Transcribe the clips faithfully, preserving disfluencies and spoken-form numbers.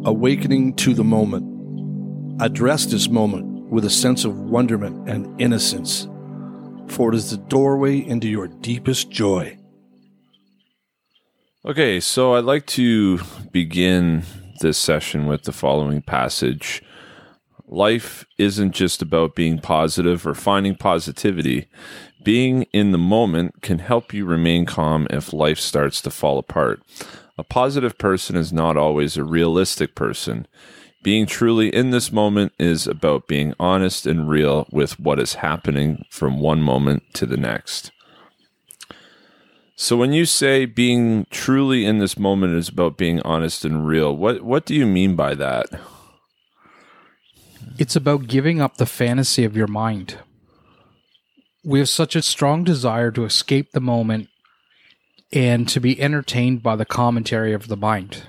awakening to the moment. Address this moment with a sense of wonderment and innocence, for it is the doorway into your deepest joy. Okay, so I'd like to begin this session with the following passage. Life isn't just about being positive or finding positivity. Being in the moment can help you remain calm if life starts to fall apart. A positive person is not always a realistic person. Being truly in this moment is about being honest and real with what is happening from one moment to the next. So when you say being truly in this moment is about being honest and real, what, what do you mean by that? It's about giving up the fantasy of your mind. We have such a strong desire to escape the moment and to be entertained by the commentary of the mind.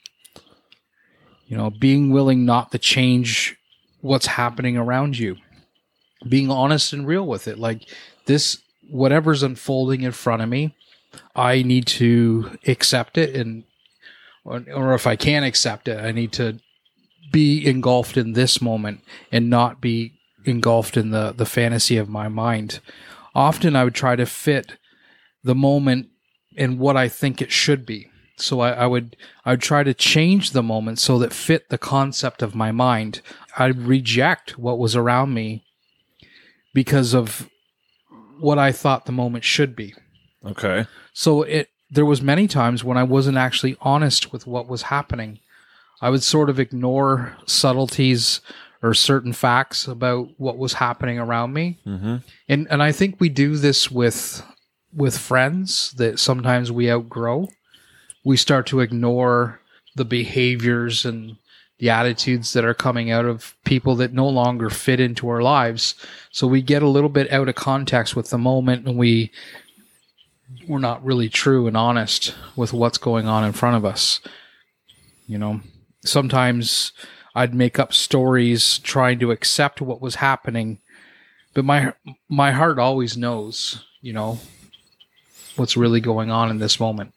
You know, being willing not to change what's happening around you. Being honest and real with it. Like this, whatever's unfolding in front of me, I need to accept it, and or, or if I can't accept it, I need to be engulfed in this moment and not be engulfed in the, the fantasy of my mind. Often I would try to fit the moment in what I think it should be. So I, I would I would try to change the moment so that fit the concept of my mind. I'd reject what was around me because of what I thought the moment should be. Okay. So it there was many times when I wasn't actually honest with what was happening. I would sort of ignore subtleties or certain facts about what was happening around me. Mm-hmm. And and I think we do this with with friends that sometimes we outgrow. We start to ignore the behaviors and the attitudes that are coming out of people that no longer fit into our lives. So we get a little bit out of context with the moment, and we we're not really true and honest with what's going on in front of us. You know, sometimes I'd make up stories trying to accept what was happening, but my my heart always knows, you know, what's really going on in this moment.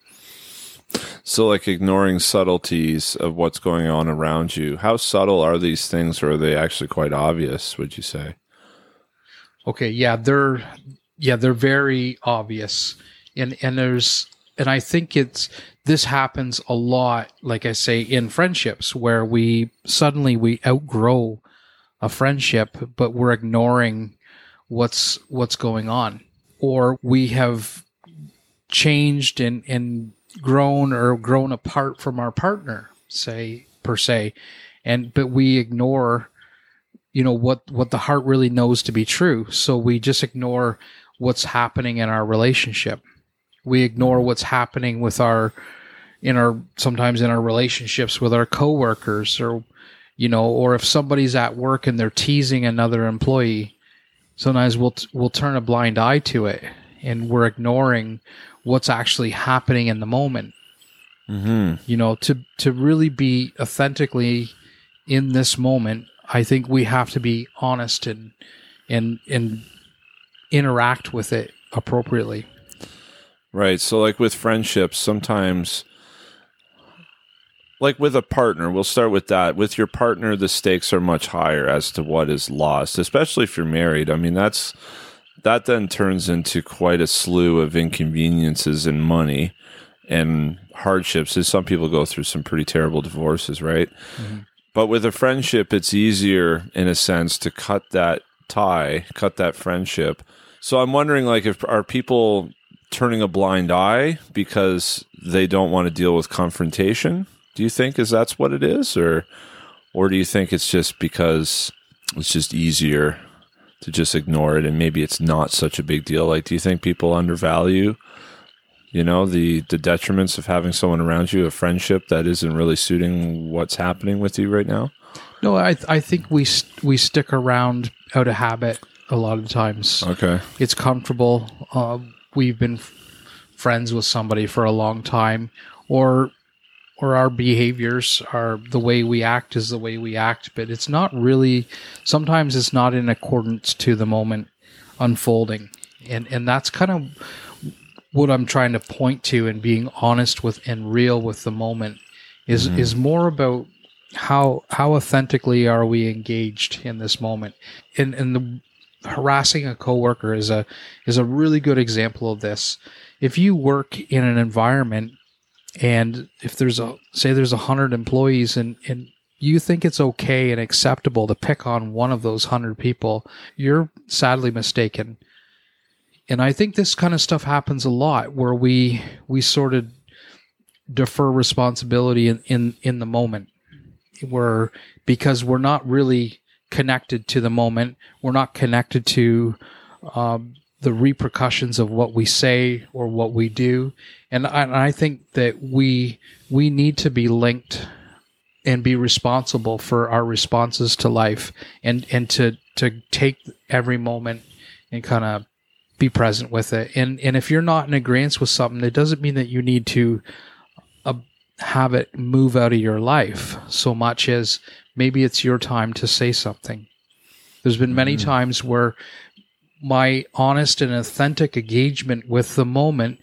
So like ignoring subtleties of what's going on around you. How subtle are these things, or are they actually quite obvious, would you say? Okay, yeah, they're yeah, they're very obvious. And and there's and I think it's this happens a lot, like I say, in friendships where we suddenly we outgrow a friendship, but we're ignoring what's what's going on. Or we have changed and, and grown or grown apart from our partner, say, per se, and but we ignore, you know, what, what the heart really knows to be true. So we just ignore what's happening in our relationship. We ignore what's happening with our, in our, sometimes in our relationships with our coworkers, or, you know, or if somebody's at work and they're teasing another employee, sometimes we'll, we'll turn a blind eye to it, and we're ignoring what's actually happening in the moment. Mm-hmm. You know, to, to really be authentically in this moment, I think we have to be honest and, and, and interact with it appropriately. Right. So like with friendships, sometimes, like with a partner, we'll start with that. With your partner, the stakes are much higher as to what is lost, especially if you're married. I mean, that's, that then turns into quite a slew of inconveniences and money and hardships, as some people go through some pretty terrible divorces, right? Mm-hmm. But with a friendship, it's easier in a sense to cut that tie, cut that friendship. So I'm wondering, like, if are people turning a blind eye because they don't want to deal with confrontation? Do you think is that's what it is, or or do you think it's just because it's just easier to just ignore it and maybe it's not such a big deal? Like, do you think people undervalue, you know, the the detriments of having someone around you, a friendship that isn't really suiting what's happening with you right now? No, I th- I think we st- we stick around out of habit a lot of times. Okay, it's comfortable. Uh, we've been f- friends with somebody for a long time, or or our behaviors are the way we act is the way we act, but it's not really. Sometimes it's not in accordance to the moment unfolding, and and that's kind of what I'm trying to point to, and being honest with and real with the moment is mm-hmm. is more about how how authentically are we engaged in this moment? And and the harassing a coworker is a is a really good example of this. If you work in an environment and if there's a say there's a hundred employees and, and you think it's okay and acceptable to pick on one of those hundred people, you're sadly mistaken. And I think this kind of stuff happens a lot where we we sort of defer responsibility in, in, in the moment. Where because we're not really connected to the moment, we're not connected to um, the repercussions of what we say or what we do, and I, and I think that we we need to be linked and be responsible for our responses to life, and and to to take every moment and kind of be present with it. And and if you're not in agreement with something, it doesn't mean that you need to Uh, have it move out of your life so much as maybe it's your time to say something. There's been many mm. times where my honest and authentic engagement with the moment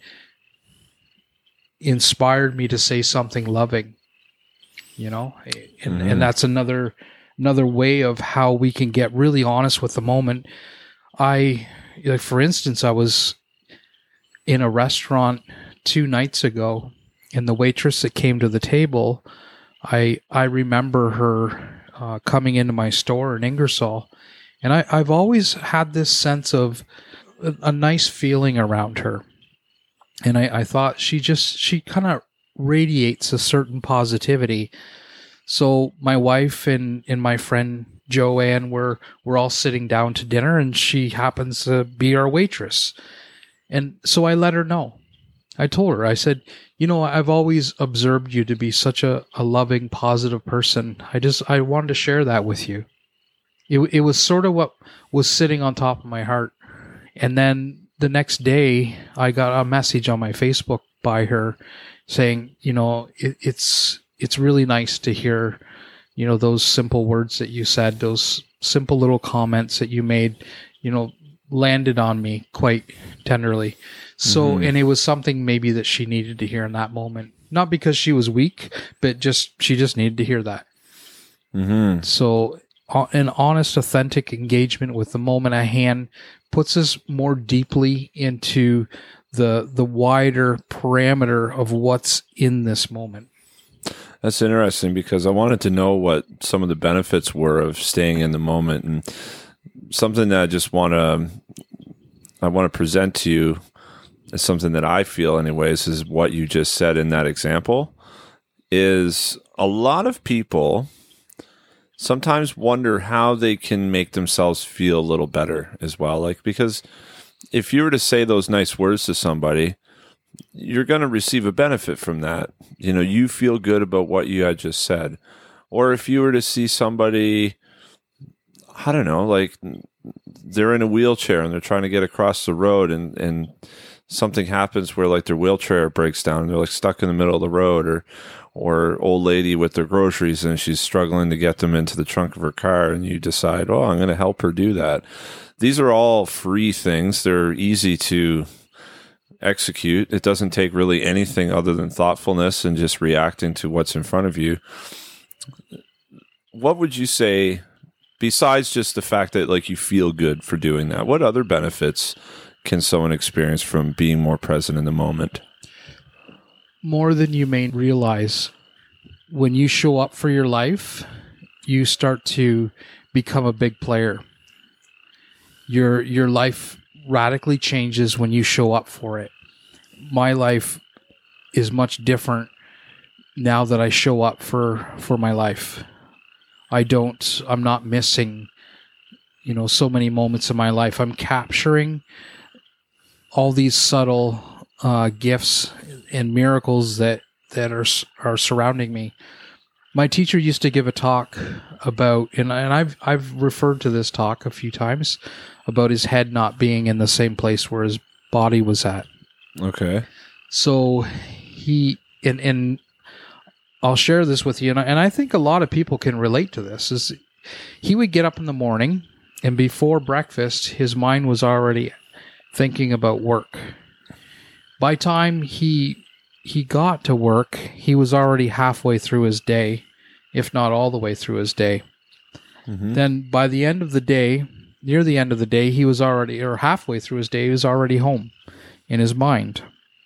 inspired me to say something loving, you know, and, mm. and that's another, another way of how we can get really honest with the moment. I, like, for instance, I was in a restaurant two nights ago, and the waitress that came to the table, I I remember her uh, coming into my store in Ingersoll, and I, I've always had this sense of a, a nice feeling around her. And I, I thought she just, she kind of radiates a certain positivity. So my wife and, and my friend Joanne were, were all sitting down to dinner, and she happens to be our waitress. And so I let her know. I told her, I said, you know, I've always observed you to be such a, a loving, positive person. I just, I wanted to share that with you. It, it was sort of what was sitting on top of my heart. And then the next day, I got a message on my Facebook by her saying, you know, it, it's, it's really nice to hear, you know, those simple words that you said, those simple little comments that you made, you know, landed on me quite tenderly. So, mm-hmm. and it was something maybe that she needed to hear in that moment, not because she was weak, but just, she just needed to hear that. Mm-hmm. So uh, an honest, authentic engagement with the moment at hand puts us more deeply into the, the wider parameter of what's in this moment. That's interesting, because I wanted to know what some of the benefits were of staying in the moment, and something that I just want to, I want to present to you is something that I feel anyways, is what you just said in that example, is a lot of people sometimes wonder how they can make themselves feel a little better as well. Like, because if you were to say those nice words to somebody, you're going to receive a benefit from that. You know, you feel good about what you had just said. Or if you were to see somebody, I don't know, like they're in a wheelchair and they're trying to get across the road, and, and something happens where like their wheelchair breaks down and they're like stuck in the middle of the road, or, or old lady with their groceries and she's struggling to get them into the trunk of her car, and you decide, oh, I'm going to help her do that. These are all free things. They're easy to execute. It doesn't take really anything other than thoughtfulness and just reacting to what's in front of you. What would you say, besides just the fact that like you feel good for doing that, what other benefits can someone experience from being more present in the moment? More than you may realize. When you show up for your life, you start to become a big player. Your your life radically changes when you show up for it. My life is much different now that I show up for, for my life. I don't, I'm not missing, you know, so many moments of my life. I'm capturing all these subtle uh, gifts and miracles that, that are, are surrounding me. My teacher used to give a talk about, and, and I've, I've referred to this talk a few times, about his head not being in the same place where his body was at. Okay. So he, and, and I'll share this with you, and I, and I think a lot of people can relate to this, is he would get up in the morning, and before breakfast, his mind was already thinking about work. By time he he got to work, he was already halfway through his day, if not all the way through his day. Mm-hmm. Then by the end of the day, near the end of the day, he was already, or halfway through his day, he was already home in his mind.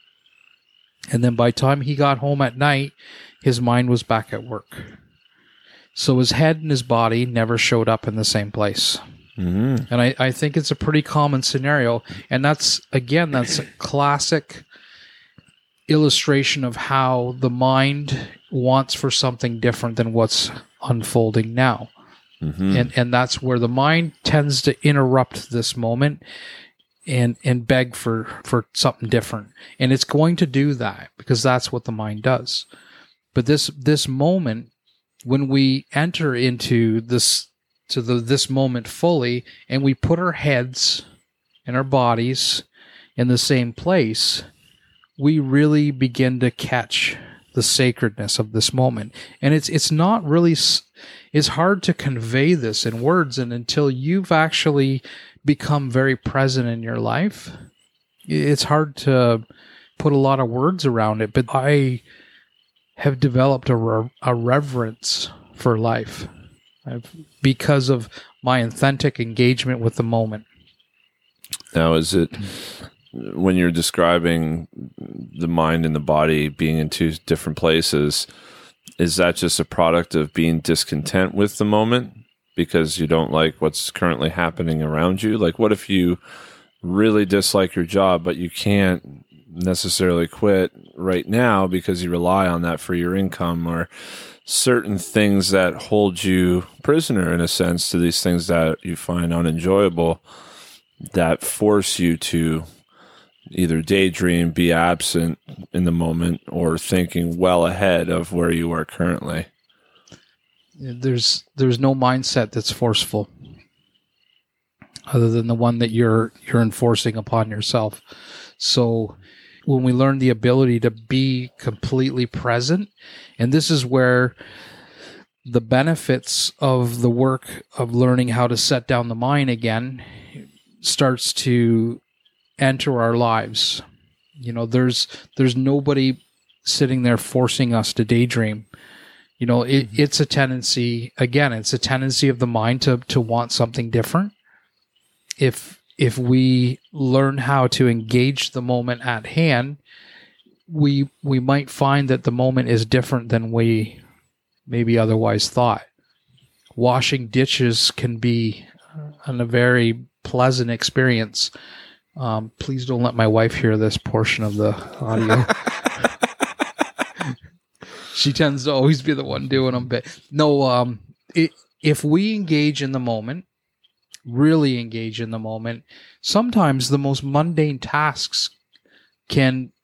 And then by the time he got home at night, his mind was back at work. So his head and his body never showed up in the same place. Mm-hmm. And I, I think it's a pretty common scenario. And that's, again, that's a classic illustration of how the mind wants for something different than what's unfolding now. Mm-hmm. And and that's where the mind tends to interrupt this moment and and beg for, for something different. And it's going to do that because that's what the mind does. But this this moment, when we enter into this to the this moment fully and we put our heads and our bodies in the same place, we really begin to catch the sacredness of this moment. And it's it's not really, it's hard to convey this in words, and until you've actually become very present in your life, it's hard to put a lot of words around it. But I have developed a, re- a reverence for life I've, because of my authentic engagement with the moment. Now, is it, when you're describing the mind and the body being in two different places, is that just a product of being discontent with the moment because you don't like what's currently happening around you? Like, what if you really dislike your job, but you can't necessarily quit right now because you rely on that for your income, or certain things that hold you prisoner, in a sense, to these things that you find unenjoyable, that force you to either daydream, be absent in the moment, or thinking well ahead of where you are currently? There's there's no mindset that's forceful other than the one that you're you're enforcing upon yourself. So when we learn the ability to be completely present, and this is where the benefits of the work of learning how to set down the mind again starts to enter our lives. You know, there's there's nobody sitting there forcing us to daydream. You know, it, it's a tendency, again, it's a tendency of the mind to to want something different. If if we learn how to engage the moment at hand, we we might find that the moment is different than we maybe otherwise thought. Washing dishes can be a very pleasant experience. Um, please don't let my wife hear this portion of the audio. She tends to always be the one doing them. But no, um, it, if we engage in the moment, really engage in the moment, sometimes the most mundane tasks can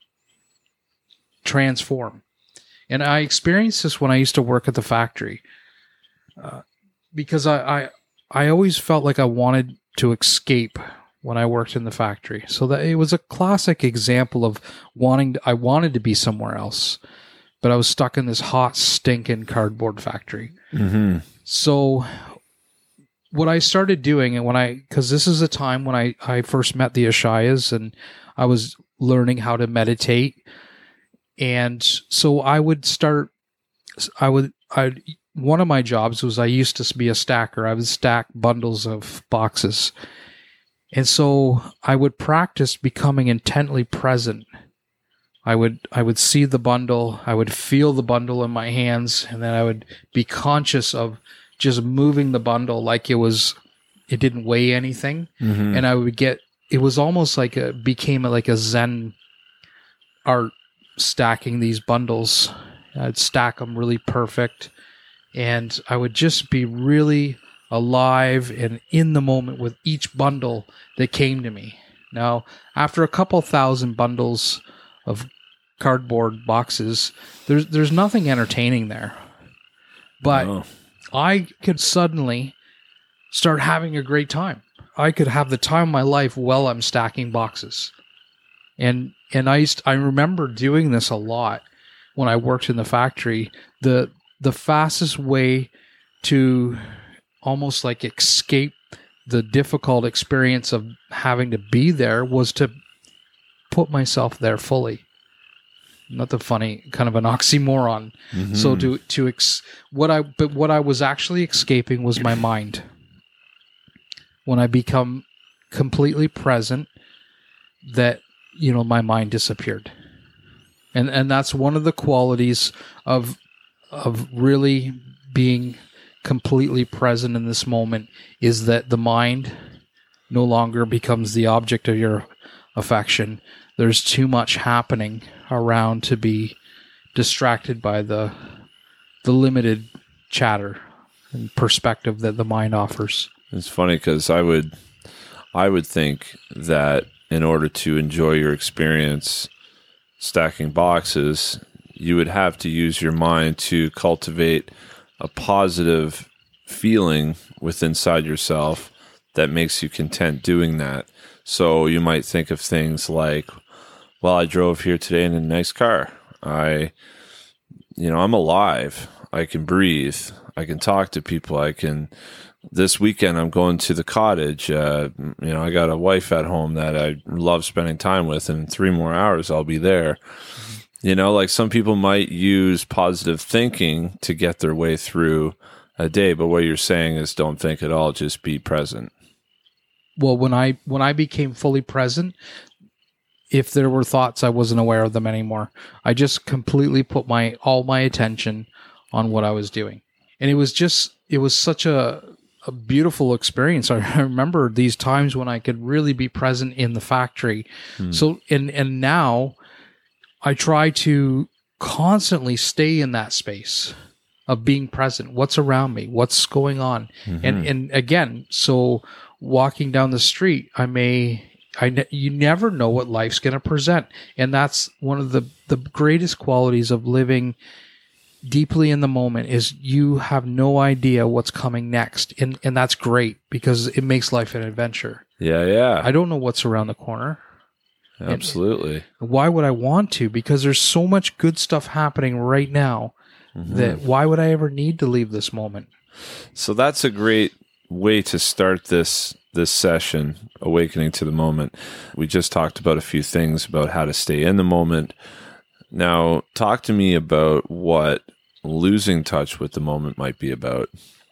transform. And I experienced this when I used to work at the factory, uh, because I, I I always felt like I wanted to escape when I worked in the factory. So that it was a classic example of wanting to, I wanted to be somewhere else, but I was stuck in this hot, stinking cardboard factory. Mm-hmm. So what I started doing, and when I, because this is a time when I, I first met the Ashayas, and I was learning how to meditate. And so I would start, I would, I one of my jobs was I used to be a stacker. I would stack bundles of boxes. And so I would practice becoming intently present. I would I would see the bundle, I would feel the bundle in my hands, and then I would be conscious of just moving the bundle like it was, it didn't weigh anything. Mm-hmm. And I would get, it was almost like a, became like a Zen art, stacking these bundles. I'd stack them really perfect, and I would just be really alive and in the moment with each bundle that came to me. Now, after a couple thousand bundles of cardboard boxes, there's there's nothing entertaining there. But no. I could suddenly start having a great time. I could have the time of my life while I'm stacking boxes. And and I used I remember doing this a lot when I worked in the factory. The the fastest way to almost like escape the difficult experience of having to be there was to put myself there fully. not the funny, kind of an oxymoron. Mm-hmm. So to to ex, what I but what I was actually escaping was my mind. When I become completely present, that, you know, my mind disappeared. And and that's one of the qualities of of really being completely present in this moment, is that the mind no longer becomes the object of your affection. There's too much happening around to be distracted by the the limited chatter and perspective that the mind offers. It's funny because I would, I would think that in order to enjoy your experience stacking boxes, you would have to use your mind to cultivate a positive feeling within inside yourself that makes you content doing that. So you might think of things like, well, I drove here today in a nice car. I, you know, I'm alive. I can breathe. I can talk to people. I can, this weekend I'm going to the cottage. Uh, you know, I got a wife at home that I love spending time with, and in three more hours I'll be there. Mm-hmm. You know, like some people might use positive thinking to get their way through a day, but what you're saying is don't think at all, just be present. Well, when I when I became fully present, if there were thoughts, I wasn't aware of them anymore. I just completely put my all my attention on what I was doing. And it was just, it was such a, a beautiful experience. I remember these times when I could really be present in the factory. Hmm. So, and, and now I try to constantly stay in that space of being present. What's around me? What's going on? Mm-hmm. And, and again, so walking down the street, I may, I ne- you never know what life's going to present. And that's one of the, the greatest qualities of living deeply in the moment, is you have no idea what's coming next. And, and that's great because it makes life an adventure. Yeah, yeah. I don't know what's around the corner. Absolutely. And why would I want to? Because there's so much good stuff happening right now mm-hmm. that why would I ever need to leave this moment? So that's a great way to start this this session, Awakening to the Moment. We just talked about a few things about how to stay in the moment. Now, talk to me about what losing touch with the moment might be about.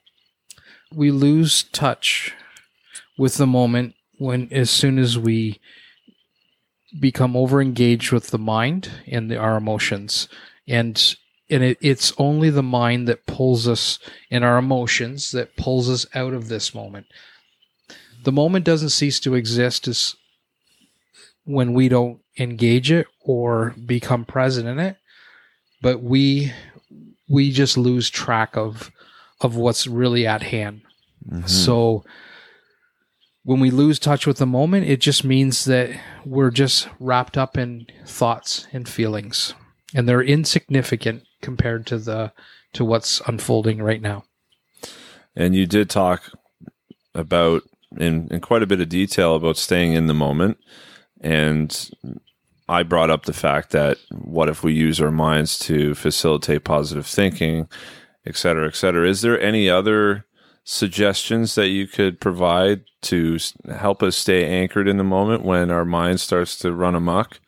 We lose touch with the moment when, as soon as we become overengaged with the mind and the, our emotions, and and it, it's only the mind that pulls us, and our emotions that pulls us out of this moment. The moment doesn't cease to exist as when we don't engage it or become present in it, but we we just lose track of of what's really at hand. Mm-hmm. So when we lose touch with the moment, it just means that we're just wrapped up in thoughts and feelings, and they're insignificant compared to the to what's unfolding right now. And you did talk about in, in quite a bit of detail about staying in the moment. And I brought up the fact that what if we use our minds to facilitate positive thinking, et cetera, et cetera. Is there any other suggestions that you could provide to help us stay anchored in the moment when our mind starts to run amok?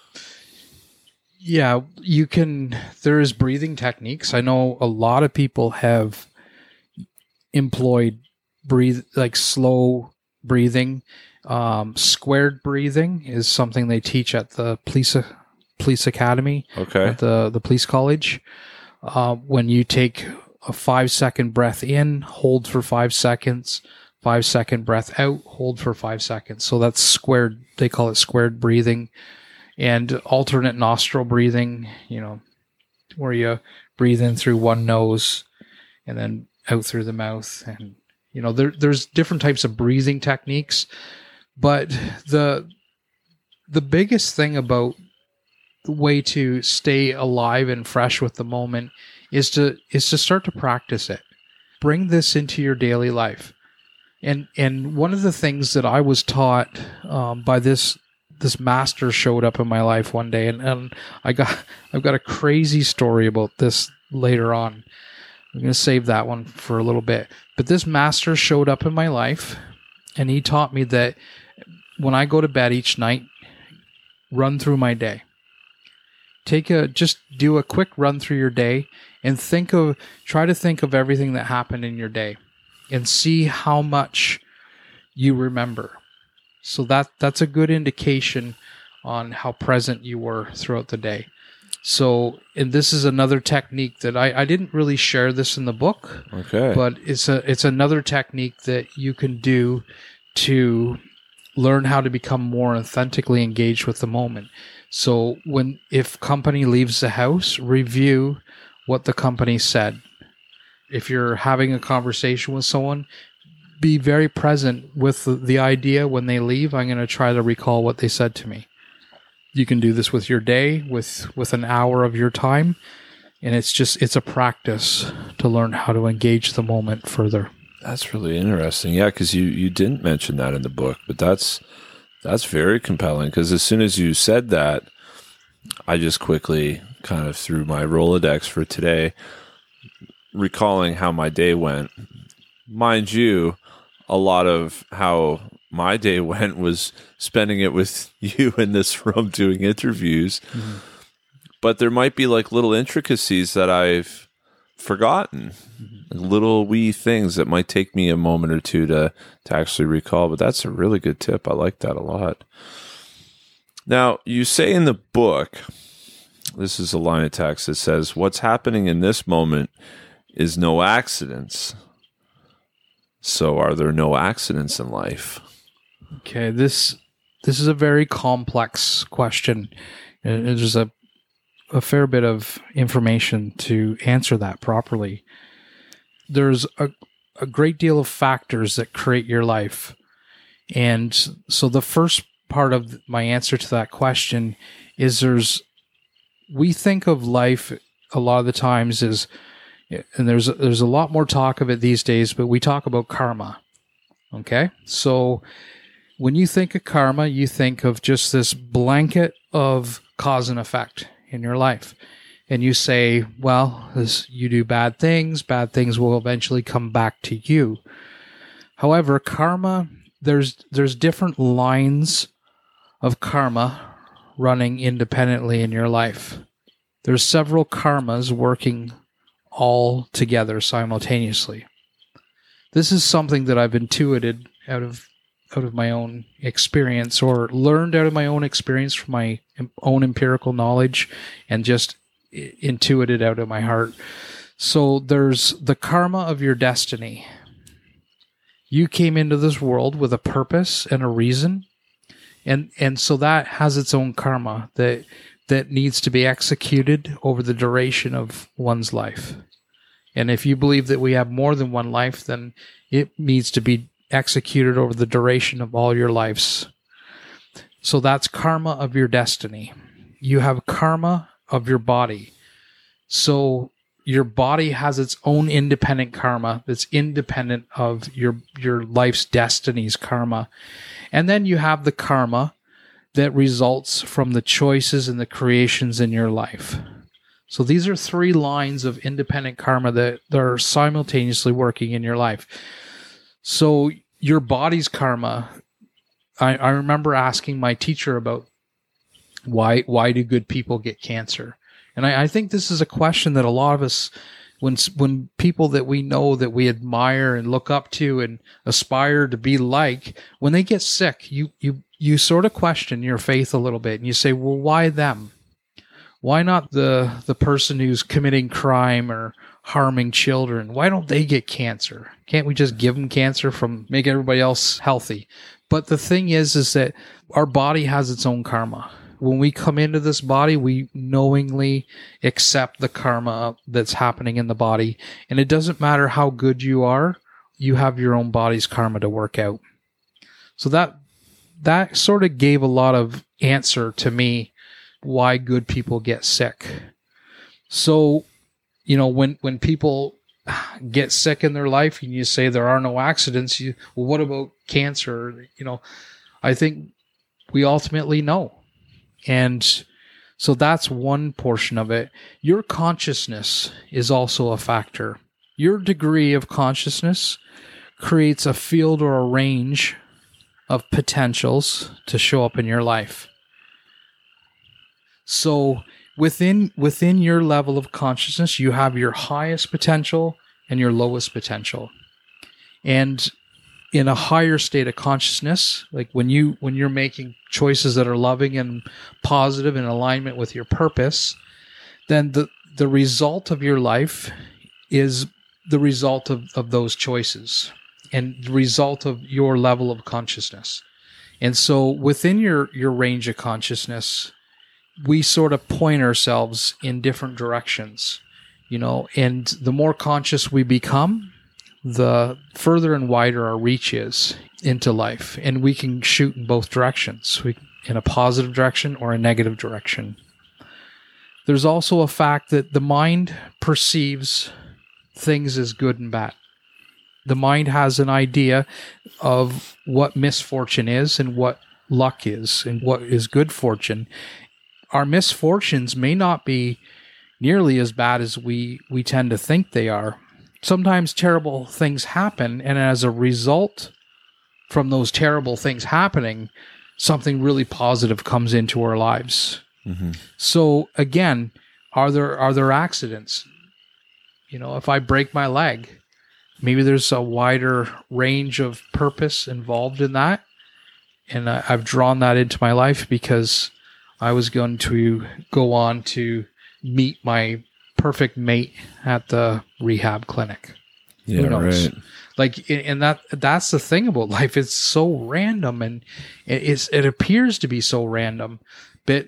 Yeah, you can. There is breathing techniques. I know a lot of people have employed breathe like slow breathing. Um, squared breathing is something they teach at the police police academy. Okay. At the the police college. Uh, when you take a five second breath in, hold for five seconds, five second breath out, hold for five seconds. So that's squared. They call it squared breathing. And alternate nostril breathing, you know, where you breathe in through one nose and then out through the mouth. And, you know, there, there's different types of breathing techniques. But the the biggest thing about the way to stay alive and fresh with the moment is to is to start to practice it. Bring this into your daily life. And and one of the things that I was taught um, by this this master showed up in my life one day, and, and I got I've got a crazy story about this later on. I'm going to save that one for a little bit. But this master showed up in my life, and he taught me that when I go to bed each night, run through my day. take a just do a quick run through your day and think of try to think of everything that happened in your day and see how much you remember. So that that's a good indication on how present you were throughout the day. So, and this is another technique that I, I didn't really share this in the book. Okay. But it's a it's another technique that you can do to learn how to become more authentically engaged with the moment. So when if company leaves the house, review what the company said. If you're having a conversation with someone, be very present with the, the idea when they leave, I'm going to try to recall what they said to me. You can do this with your day, with, with an hour of your time. And it's just, it's a practice to learn how to engage the moment further. That's really interesting. Yeah, because you, you didn't mention that in the book, but that's that's very compelling. Because as soon as you said that, I just quickly kind of threw my Rolodex for today, recalling how my day went. Mind you, a lot of how my day went was spending it with you in this room doing interviews. Mm-hmm. But there might be like little intricacies that I've forgotten, mm-hmm. little wee things that might take me a moment or two to, to actually recall. But that's a really good tip. I like that a lot. Now, you say in the book, this is a line of text that says, what's happening in this moment is no accidents. So are there no accidents in life? Okay, this this is a very complex question. There's a a fair bit of information to answer that properly. There's a, a great deal of factors that create your life. And so the first part of my answer to that question is there's, we think of life a lot of the times is, and there's, there's a lot more talk of it these days, but we talk about karma. Okay. So when you think of karma, you think of just this blanket of cause and effect in your life. And you say, well, this, you do bad things, bad things will eventually come back to you. However, karma, there's there's different lines of karma running independently in your life. There's several karmas working all together simultaneously. This is something that I've intuited out of out of my own experience, or learned out of my own experience from my own empirical knowledge, and just intuited out of my heart. So there's the karma of your destiny. You came into this world with a purpose and a reason, and and so that has its own karma that that needs to be executed over the duration of one's life. And if you believe that we have more than one life, then it needs to be executed over the duration of all your lives. So that's karma of your destiny. You have karma of your body. So your body has its own independent karma that's independent of your your life's destiny's karma. And then you have the karma that results from the choices and the creations in your life. So these are three lines of independent karma that, that are simultaneously working in your life. So your body's karma, I, I remember asking my teacher about why why do good people get cancer? And I, I think this is a question that a lot of us, when when people that we know, that we admire and look up to and aspire to be like, when they get sick, you you you sort of question your faith a little bit, and you say, well, why them? Why not the the person who's committing crime or harming children? Why don't they get cancer? Can't we just give them cancer from make everybody else healthy? But the thing is, is that our body has its own karma. When we come into this body, we knowingly accept the karma that's happening in the body. And it doesn't matter how good you are, you have your own body's karma to work out. So that that sort of gave a lot of answer to me why good people get sick. So, you know, when, when people get sick in their life and you say there are no accidents, you, well, what about cancer? You know, I think we ultimately know. And so that's one portion of it. Your consciousness is also a factor. Your degree of consciousness creates a field or a range of potentials to show up in your life. So within within your level of consciousness, you have your highest potential and your lowest potential. And in a higher state of consciousness, like when you when you're making choices that are loving and positive in alignment with your purpose, then the the result of your life is the result of, of those choices and the result of your level of consciousness. And so within your, your range of consciousness, we sort of point ourselves in different directions, you know, and the more conscious we become, the further and wider our reach is into life. And we can shoot in both directions, we, in a positive direction or a negative direction. There's also a fact that the mind perceives things as good and bad. The mind has an idea of what misfortune is and what luck is and what is good fortune. Our misfortunes may not be nearly as bad as we, we tend to think they are. Sometimes terrible things happen, and as a result from those terrible things happening, something really positive comes into our lives. Mm-hmm. So again, are there are there accidents? You know, if I break my leg, maybe there's a wider range of purpose involved in that. And I, I've drawn that into my life because I was going to go on to meet my perfect mate at the rehab clinic. Yeah, Who knows? right. Like, and that that's the thing about life. It's so random, and it, it's, it appears to be so random, but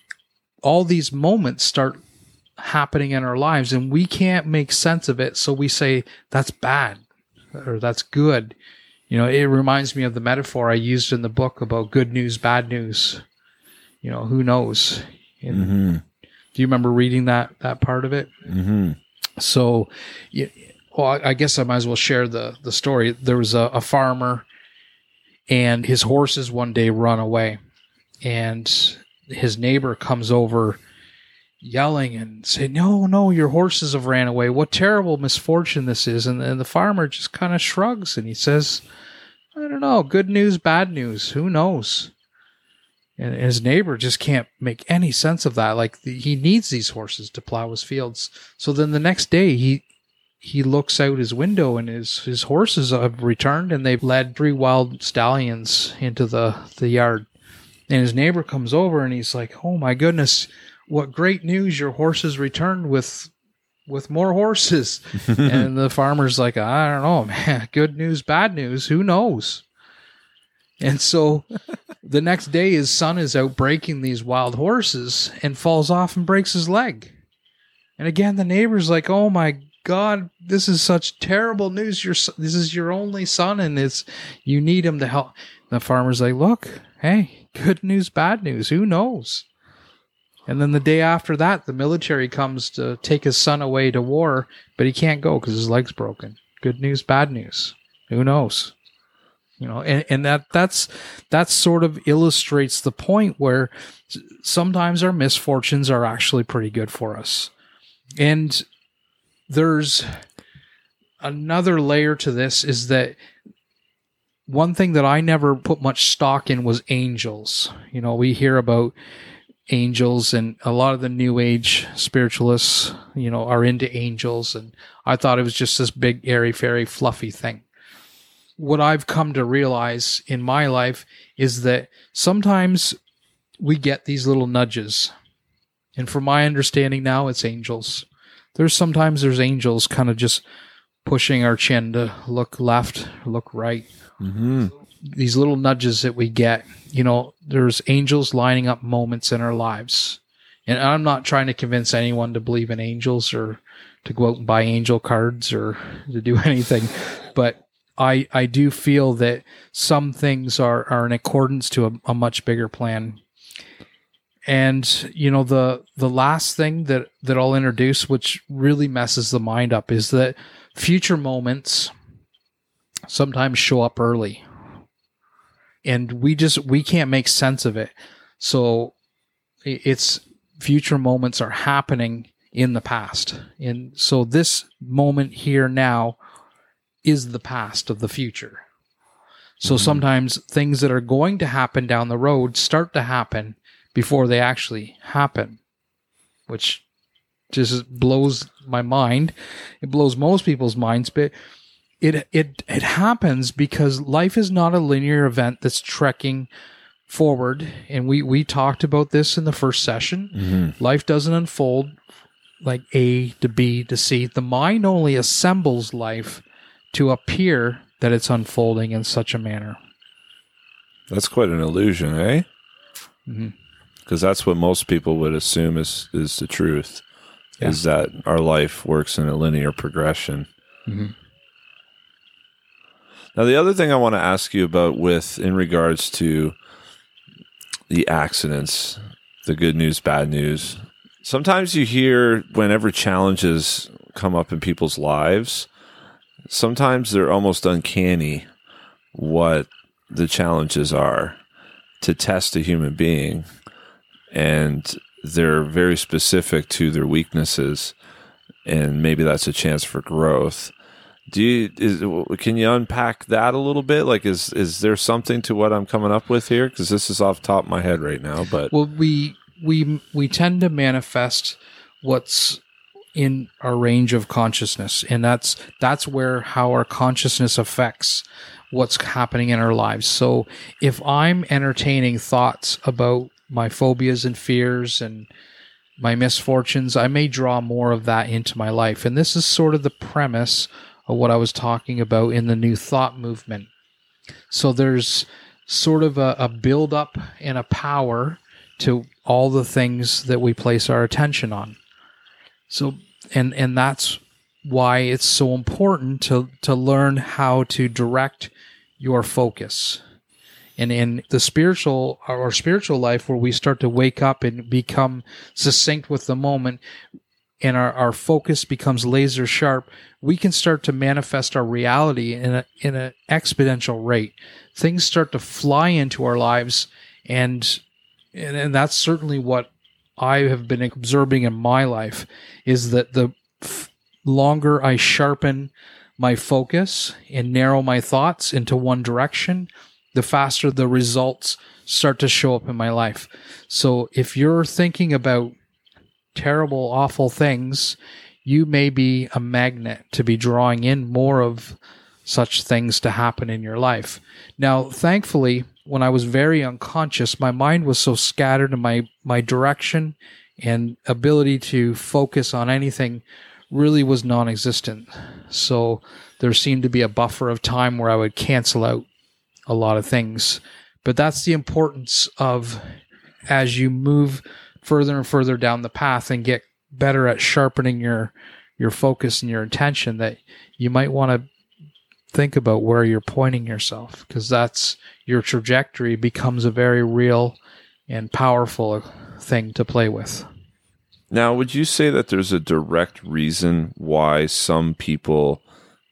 all these moments start happening in our lives and we can't make sense of it. So we say that's bad or that's good. You know, it reminds me of the metaphor I used in the book about good news, bad news. You know, who knows? And Mm-hmm. do you remember reading that, that part of it? Mm-hmm. So, yeah, well, I guess I might as well share the, the story. There was a, a farmer and his horses one day run away, and his neighbor comes over yelling and saying, no, no, your horses have ran away. What terrible misfortune this is. And, and the farmer just kind of shrugs and he says, I don't know, good news, bad news, who knows? And his neighbor just can't make any sense of that. Like, the, he needs these horses to plow his fields. So then the next day he he looks out his window and his, his horses have returned and they've led three wild stallions into the, the yard. And his neighbor comes over and he's like, oh my goodness, what great news, your horses returned with with more horses. And the farmer's like, I don't know, man, good news, bad news, who knows? And so the next day his son is out breaking these wild horses and falls off and breaks his leg. And again, the neighbor's like, oh my God, this is such terrible news. Your This is your only son and it's you need him to help. The farmer's like, look, hey, good news, bad news, who knows? And then the day after that, the military comes to take his son away to war, but he can't go because his leg's broken. Good news, bad news. Who knows? You know, and, and that that's that sort of illustrates the point where sometimes our misfortunes are actually pretty good for us. And there's another layer to this is that one thing that I never put much stock in was angels. You know, we hear about angels, and a lot of the new age spiritualists, you know, are into angels, and I thought it was just this big airy fairy fluffy thing. What I've come to realize in my life is that sometimes we get these little nudges, and from my understanding now, it's angels. There's sometimes there's angels kind of just pushing our chin to look left, look right. Mm-hmm. These little nudges that we get, you know, there's angels lining up moments in our lives. And I'm not trying to convince anyone to believe in angels or to go out and buy angel cards or to do anything. But I I do feel that some things are, are in accordance to a, a much bigger plan. And, you know, the the last thing that, that I'll introduce, which really messes the mind up, is that future moments sometimes show up early. And we just, we can't make sense of it. So it's future moments are happening in the past. And so this moment here now is the past of the future. So mm-hmm. sometimes things that are going to happen down the road start to happen before they actually happen. which just blows my mind. It blows most people's minds, but it it it happens because life is not a linear event that's trekking forward. And we we talked about this in the first session. Mm-hmm. Life doesn't unfold like A to B to C. The mind only assembles life to appear that it's unfolding in such a manner. That's quite an illusion, eh? Mm-hmm. Because that's what most people would assume is, is the truth, yeah. is that our life works in a linear progression. Mm-hmm. Now, the other thing I want to ask you about with, in regards to the accidents, the good news, bad news, sometimes you hear whenever challenges come up in people's lives, sometimes they're almost uncanny what the challenges are to test a human being. And they're very specific to their weaknesses. And maybe that's a chance for growth. Do you, is, can you unpack that a little bit? Like, is, is there something to what I'm coming up with here? Because this is off the top of my head right now, but. Well, we, we, we tend to manifest what's in our range of consciousness. And that's, that's where how our consciousness affects what's happening in our lives. So if I'm entertaining thoughts about my phobias and fears and my misfortunes, I may draw more of that into my life. And this is sort of the premise of what I was talking about in the New Thought movement. So there's sort of a, a build-up and a power to all the things that we place our attention on. So, and and that's why it's so important to to learn how to direct your focus. And in the spiritual, our spiritual life, where we start to wake up and become succinct with the moment, and our, our focus becomes laser sharp, we can start to manifest our reality in a in an exponential rate. Things start to fly into our lives, and and, and that's certainly what I have been observing in my life, is that the f- longer I sharpen my focus and narrow my thoughts into one direction, the faster the results start to show up in my life. So if you're thinking about terrible, awful things, you may be a magnet to be drawing in more of such things to happen in your life. Now, thankfully, when I was very unconscious, my mind was so scattered, and my, my direction and ability to focus on anything really was non-existent. So there seemed to be a buffer of time where I would cancel out a lot of things. But that's the importance of, as you move further and further down the path and get better at sharpening your your focus and your attention, that you might want to think about where you're pointing yourself, because that's your trajectory becomes a very real and powerful thing to play with. Now, would you say that there's a direct reason why some people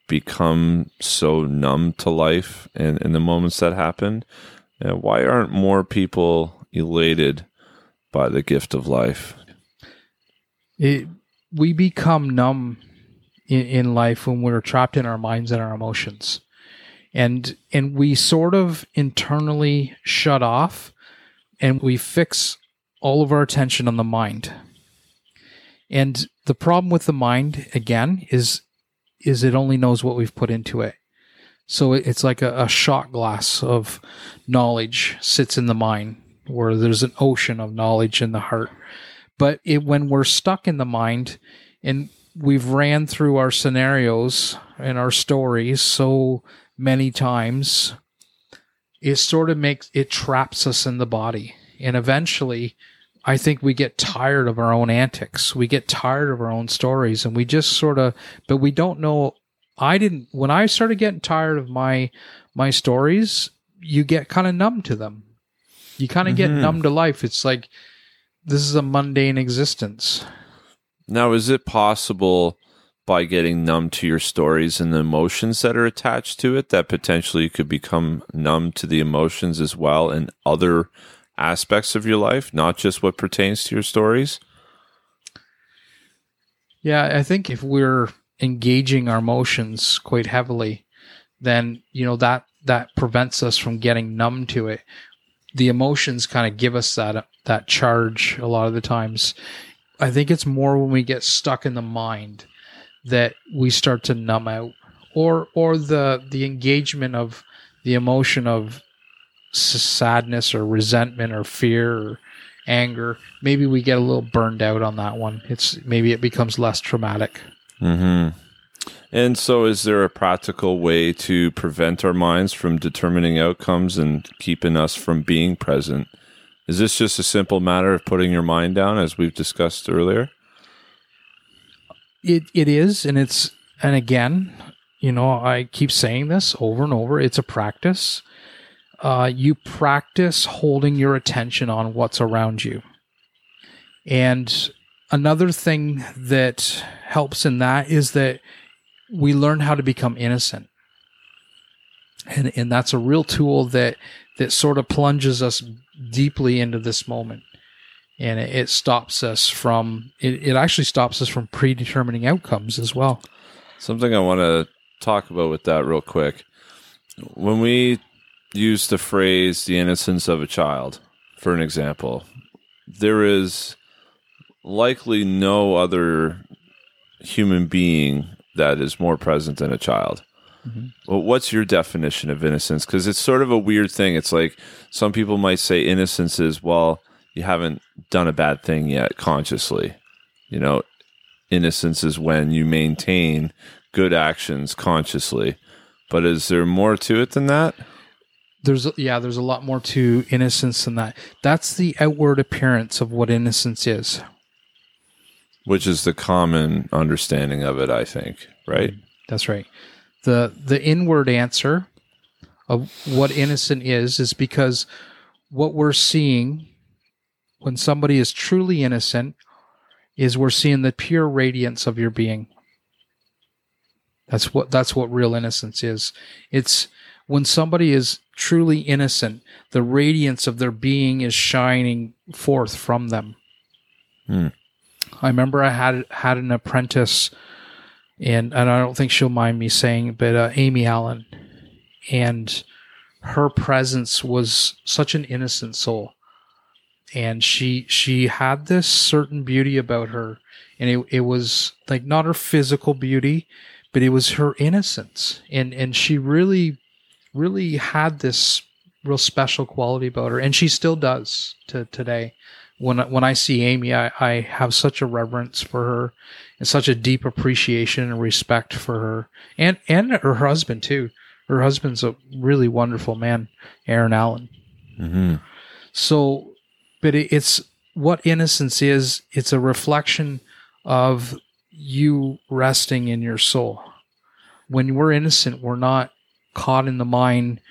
become so numb to life and in the moments that happen? Uh, why aren't more people elated by the gift of life? It, we become numb in, in life when we're trapped in our minds and our emotions. And and we sort of internally shut off, and we fix all of our attention on the mind. And the problem with the mind, again, is is it only knows what we've put into it. So it's like a, a shot glass of knowledge sits in the mind, where there's an ocean of knowledge in the heart. But it, when we're stuck in the mind, and we've ran through our scenarios and our stories so many times, it sort of makes, it traps us in the body. And eventually, I think we get tired of our own antics. We get tired of our own stories, and we just sort of, but we don't know. I didn't, when I started getting tired of my, my stories, you get kind of numb to them. You kind of mm-hmm. get numb to life. It's like, this is a mundane existence. Now, is it possible, by getting numb to your stories and the emotions that are attached to it, that potentially you could become numb to the emotions as well in other aspects of your life, not just what pertains to your stories? Yeah, I think if we're engaging our emotions quite heavily, then, you know, that that prevents us from getting numb to it. The emotions kind of give us that that charge a lot of the times. I think it's more when we get stuck in the mind that we start to numb out, or or the the engagement of the emotion of sadness or resentment or fear or anger. Maybe we get a little burned out on that one. It's maybe it becomes less traumatic. Mm-hmm. And so is there a practical way to prevent our minds from determining outcomes and keeping us from being present? Is this just a simple matter of putting your mind down, as we've discussed earlier? It it is, and it's and again, you know, I keep saying this over and over. It's a practice. Uh, you practice holding your attention on what's around you. And another thing that helps in that is that we learn how to become innocent. And and that's a real tool that that sort of plunges us deeply into this moment. And it, it stops us from, it, it actually stops us from predetermining outcomes as well. Something I want to talk about with that real quick. When we use the phrase the innocence of a child, for an example, there is likely no other human being that is more present than a child. Mm-hmm. Well, what's your definition of innocence? Because it's sort of a weird thing. It's like some people might say innocence is, well, you haven't done a bad thing yet consciously. You know, innocence is when you maintain good actions consciously. But is there more to it than that? There's yeah, there's a lot more to innocence than that. That's the outward appearance of what innocence is. Which is the common understanding of it, I think, right? That's right. The the inward answer of what innocent is is because what we're seeing when somebody is truly innocent is we're seeing the pure radiance of your being. That's what that's what real innocence is. It's when somebody is truly innocent, the radiance of their being is shining forth from them. Hmm. I remember I had had an apprentice, and and I don't think she'll mind me saying, but uh, Amy Allen, and her presence was such an innocent soul, and she she had this certain beauty about her, and it it was like not her physical beauty, but it was her innocence, and and she really really had this real special quality about her, and she still does to today. When when I see Amy, I, I have such a reverence for her and such a deep appreciation and respect for her, and and her husband too. Her husband's a really wonderful man, Aaron Allen. Mm-hmm. So, but it, it's what innocence is. It's a reflection of you resting in your soul. When we're innocent, we're not caught in the mind,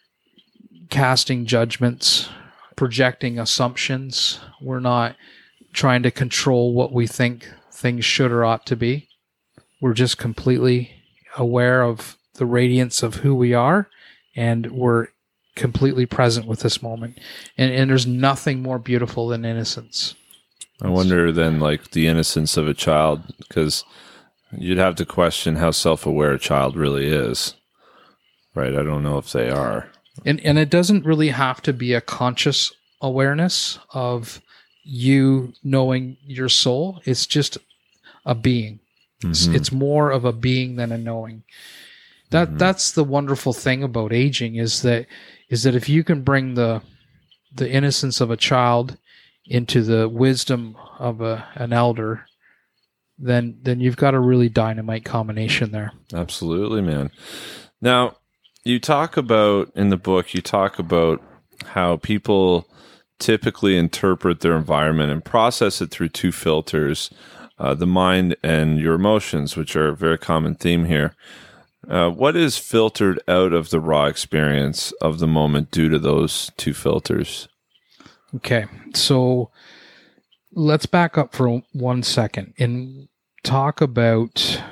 casting judgments, projecting assumptions. We're not trying to control what we think things should or ought to be. We're just completely aware of the radiance of who we are, and we're completely present with this moment. And, and there's nothing more beautiful than innocence. I wonder then, like, the innocence of a child, because you'd have to question how self-aware a child really is. Right? I don't know if they are. And and it doesn't really have to be a conscious awareness of you knowing your soul. It's just a being. Mm-hmm. It's, it's more of a being than a knowing. That mm-hmm. That's the wonderful thing about aging is that is that if you can bring the the innocence of a child into the wisdom of a an elder, then then you've got a really dynamite combination there. Absolutely, man. Now, you talk about, in the book, you talk about how people typically interpret their environment and process it through two filters, uh, the mind and your emotions, which are a very common theme here. Uh, what is filtered out of the raw experience of the moment due to those two filters? Okay, so let's back up for one second and talk about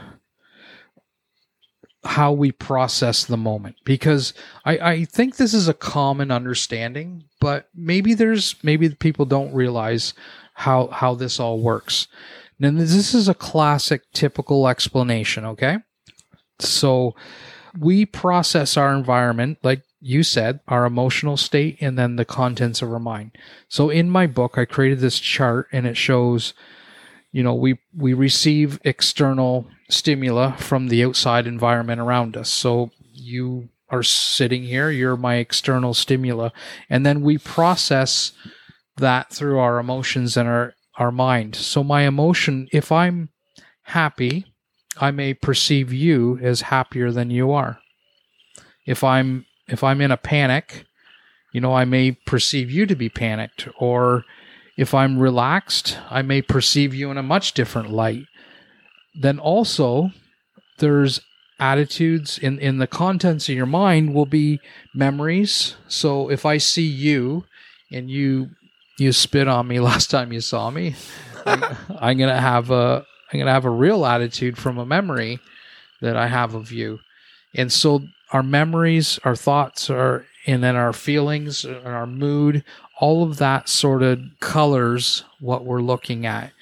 how we process the moment, because I, I think this is a common understanding, but maybe there's maybe people don't realize how how this all works. Now, this is a classic, typical explanation. Okay, so we process our environment, like you said, our emotional state, and then the contents of our mind. So in my book, I created this chart, and it shows you know, we, we receive external stimuli from the outside environment around us. So you are sitting here, you're my external stimuli. And then we process that through our emotions and our, our mind. So my emotion, if I'm happy, I may perceive you as happier than you are. If I'm if I'm in a panic, you know, I may perceive you to be panicked. Or if I'm relaxed, I may perceive you in a much different light. Then also, there's attitudes in, in the contents of your mind will be memories. So if I see you and you you spit on me last time you saw me, I'm, I'm gonna have a I'm gonna have a real attitude from a memory that I have of you. And so our memories, our thoughts, are, and then our feelings, and our mood, all of that sort of colors what we're looking at.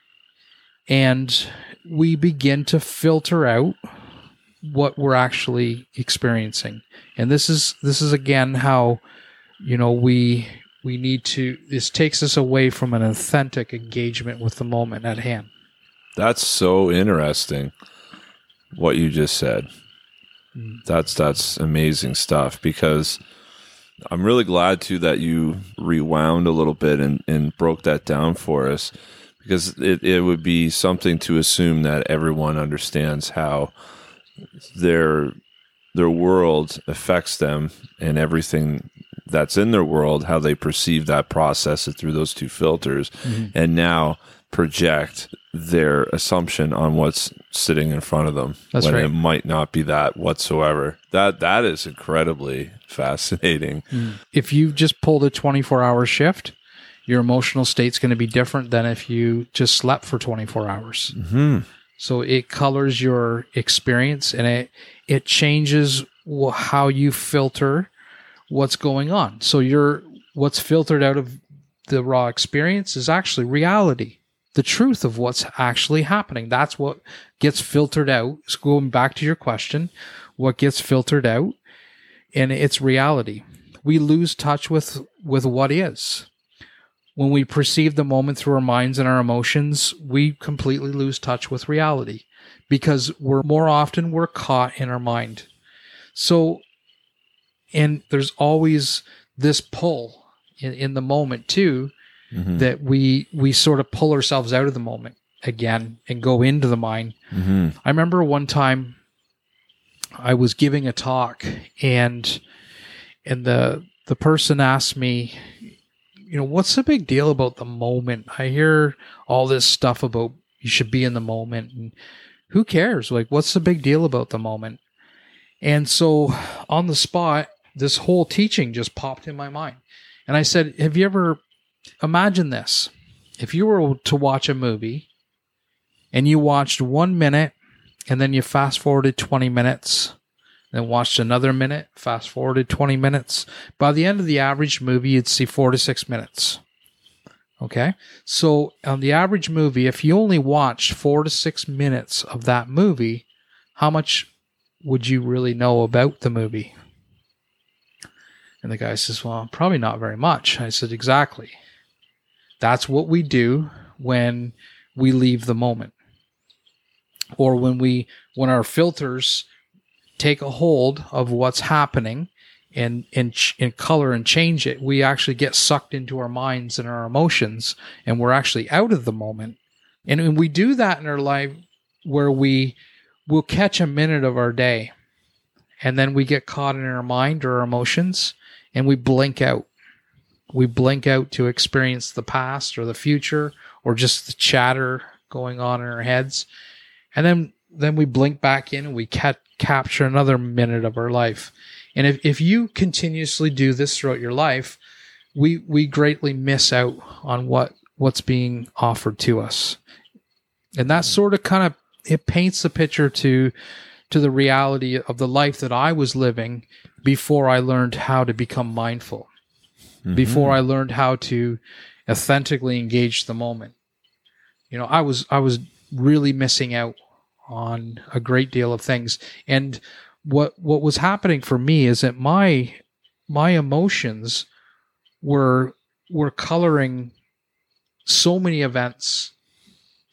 And we begin to filter out what we're actually experiencing. And this is this is again how, you know, we we need to, this takes us away from an authentic engagement with the moment at hand. That's so interesting what you just said. That's that's amazing stuff, because I'm really glad too that you rewound a little bit and, and broke that down for us, because it, it would be something to assume that everyone understands how their their world affects them, and everything that's in their world, how they perceive that, process it through those two filters, mm-hmm. and now project their assumption on what's sitting in front of them. That's when right. It might not be that whatsoever. That that is incredibly fascinating. If you've just pulled a twenty-four hour shift, your emotional state's going to be different than if you just slept for twenty-four hours. Mm-hmm. So it colors your experience, and it it changes wh- how you filter what's going on. So you're what's filtered out of the raw experience is actually reality. The truth of what's actually happening. That's what gets filtered out. So going back to your question, what gets filtered out, and it's reality. We lose touch with, with what is. When we perceive the moment through our minds and our emotions, we completely lose touch with reality, because we're more often we're caught in our mind. So, and there's always this pull in, in the moment too, mm-hmm. that we we sort of pull ourselves out of the moment again and go into the mind. Mm-hmm. I remember one time I was giving a talk, and and the the person asked me, you know, what's the big deal about the moment? I hear all this stuff about you should be in the moment, and who cares? Like, what's the big deal about the moment? And so on the spot, this whole teaching just popped in my mind. And I said, have you ever, imagine this, if you were to watch a movie and you watched one minute and then you fast forwarded twenty minutes, then watched another minute, fast forwarded twenty minutes. By the end of the average movie, you'd see four to six minutes. Okay? So on the average movie, if you only watched four to six minutes of that movie, how much would you really know about the movie? And the guy says, well, probably not very much. I said, exactly. That's what we do when we leave the moment. Or when we, when our filters take a hold of what's happening and, and, and color and change it, we actually get sucked into our minds and our emotions, and we're actually out of the moment. And when we do that in our life, where we will catch a minute of our day, and then we get caught in our mind or our emotions, and we blink out. We blink out to experience the past or the future, or just the chatter going on in our heads. And then, then we blink back in, and we ca- capture another minute of our life. And if, if you continuously do this throughout your life, we we greatly miss out on what, what's being offered to us. And that sort of kind of, it paints the picture to to the reality of the life that I was living before I learned how to become mindful, mm-hmm. before I learned how to authentically engage the moment. You know, I was I was really missing out on a great deal of things. And what what was happening for me is that my my emotions were were coloring so many events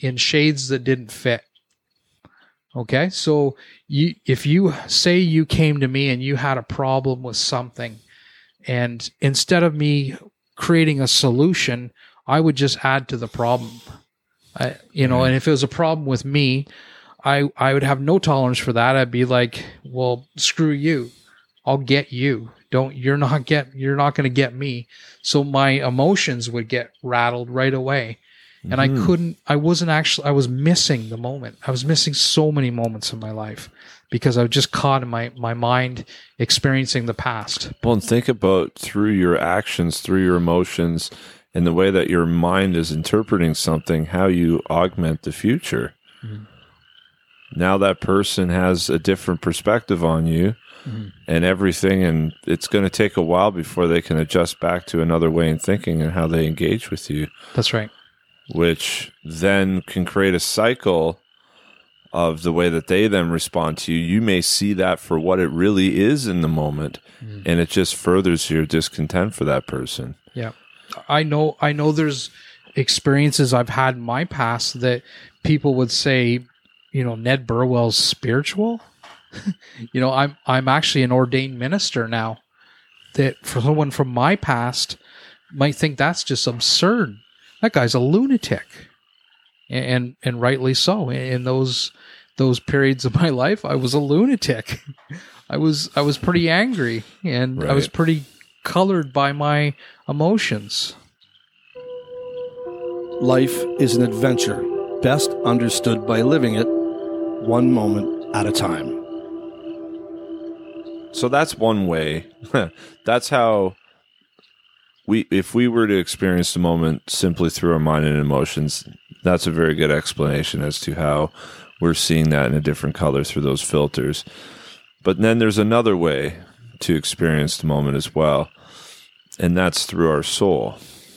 in shades that didn't fit. Okay, so you, if you say you came to me and you had a problem with something, and instead of me creating a solution, I would just add to the problem. I, you know, and if it was a problem with me, I I would have no tolerance for that. I'd be like, well, screw you. I'll get you. Don't you're not get you're not going to get me. So my emotions would get rattled right away. And mm-hmm. I couldn't, I wasn't actually, I was missing the moment. I was missing so many moments in my life because I was just caught in my, my mind experiencing the past. Well, and think about through your actions, through your emotions, and the way that your mind is interpreting something, how you augment the future. Mm-hmm. Now that person has a different perspective on you mm-hmm. and everything, and it's going to take a while before they can adjust back to another way of thinking and how they engage with you. That's right. Which then can create a cycle of the way that they then respond to you. You may see that for what it really is in the moment, mm. and it just furthers your discontent for that person. Yeah. I know I know there's experiences I've had in my past that people would say, you know, Ned Burwell's spiritual. you know, I'm I'm actually an ordained minister now. That for someone from my past might think that's just absurd. That guy's a lunatic, and and rightly so. In those those periods of my life, I was a lunatic. I was I was pretty angry, and right. I was pretty colored by my emotions. Life is an adventure, best understood by living it, one moment at a time. So that's one way. That's how. We, if we were to experience the moment simply through our mind and emotions, that's a very good explanation as to how we're seeing that in a different color through those filters. But then there's another way to experience the moment as well, and that's through our soul.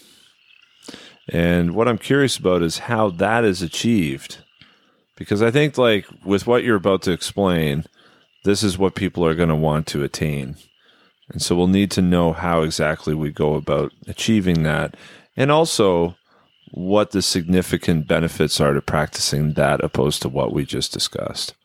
And what I'm curious about is how that is achieved. Because I think, like, with what you're about to explain, this is what people are going to want to attain. And so we'll need to know how exactly we go about achieving that, and also what the significant benefits are to practicing that opposed to what we just discussed.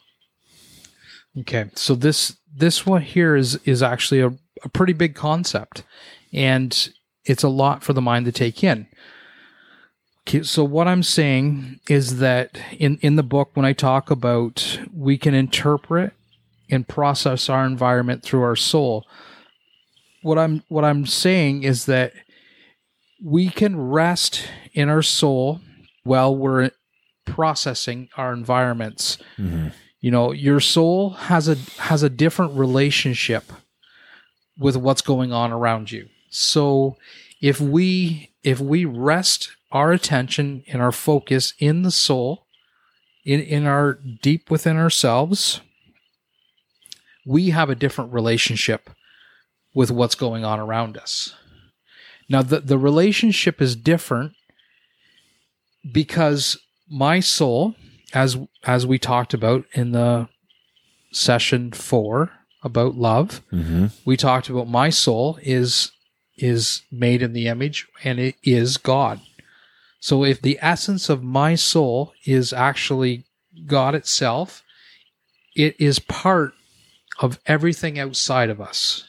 Okay, so this this one here is is actually a, a pretty big concept, and it's a lot for the mind to take in. Okay, so what I'm saying is that in, in the book, when I talk about we can interpret and process our environment through our soul, what I'm what I'm saying is that we can rest in our soul while we're processing our environments. Mm-hmm. You know, your soul has a has a different relationship with what's going on around you. So if we if we rest our attention and our focus in the soul, in, in our deep within ourselves, we have a different relationship with what's going on around us. Now, the, the relationship is different because my soul, as as we talked about in the session four about love, mm-hmm. we talked about my soul is is made in the image and it is God. So if the essence of my soul is actually God itself, it is part of everything outside of us.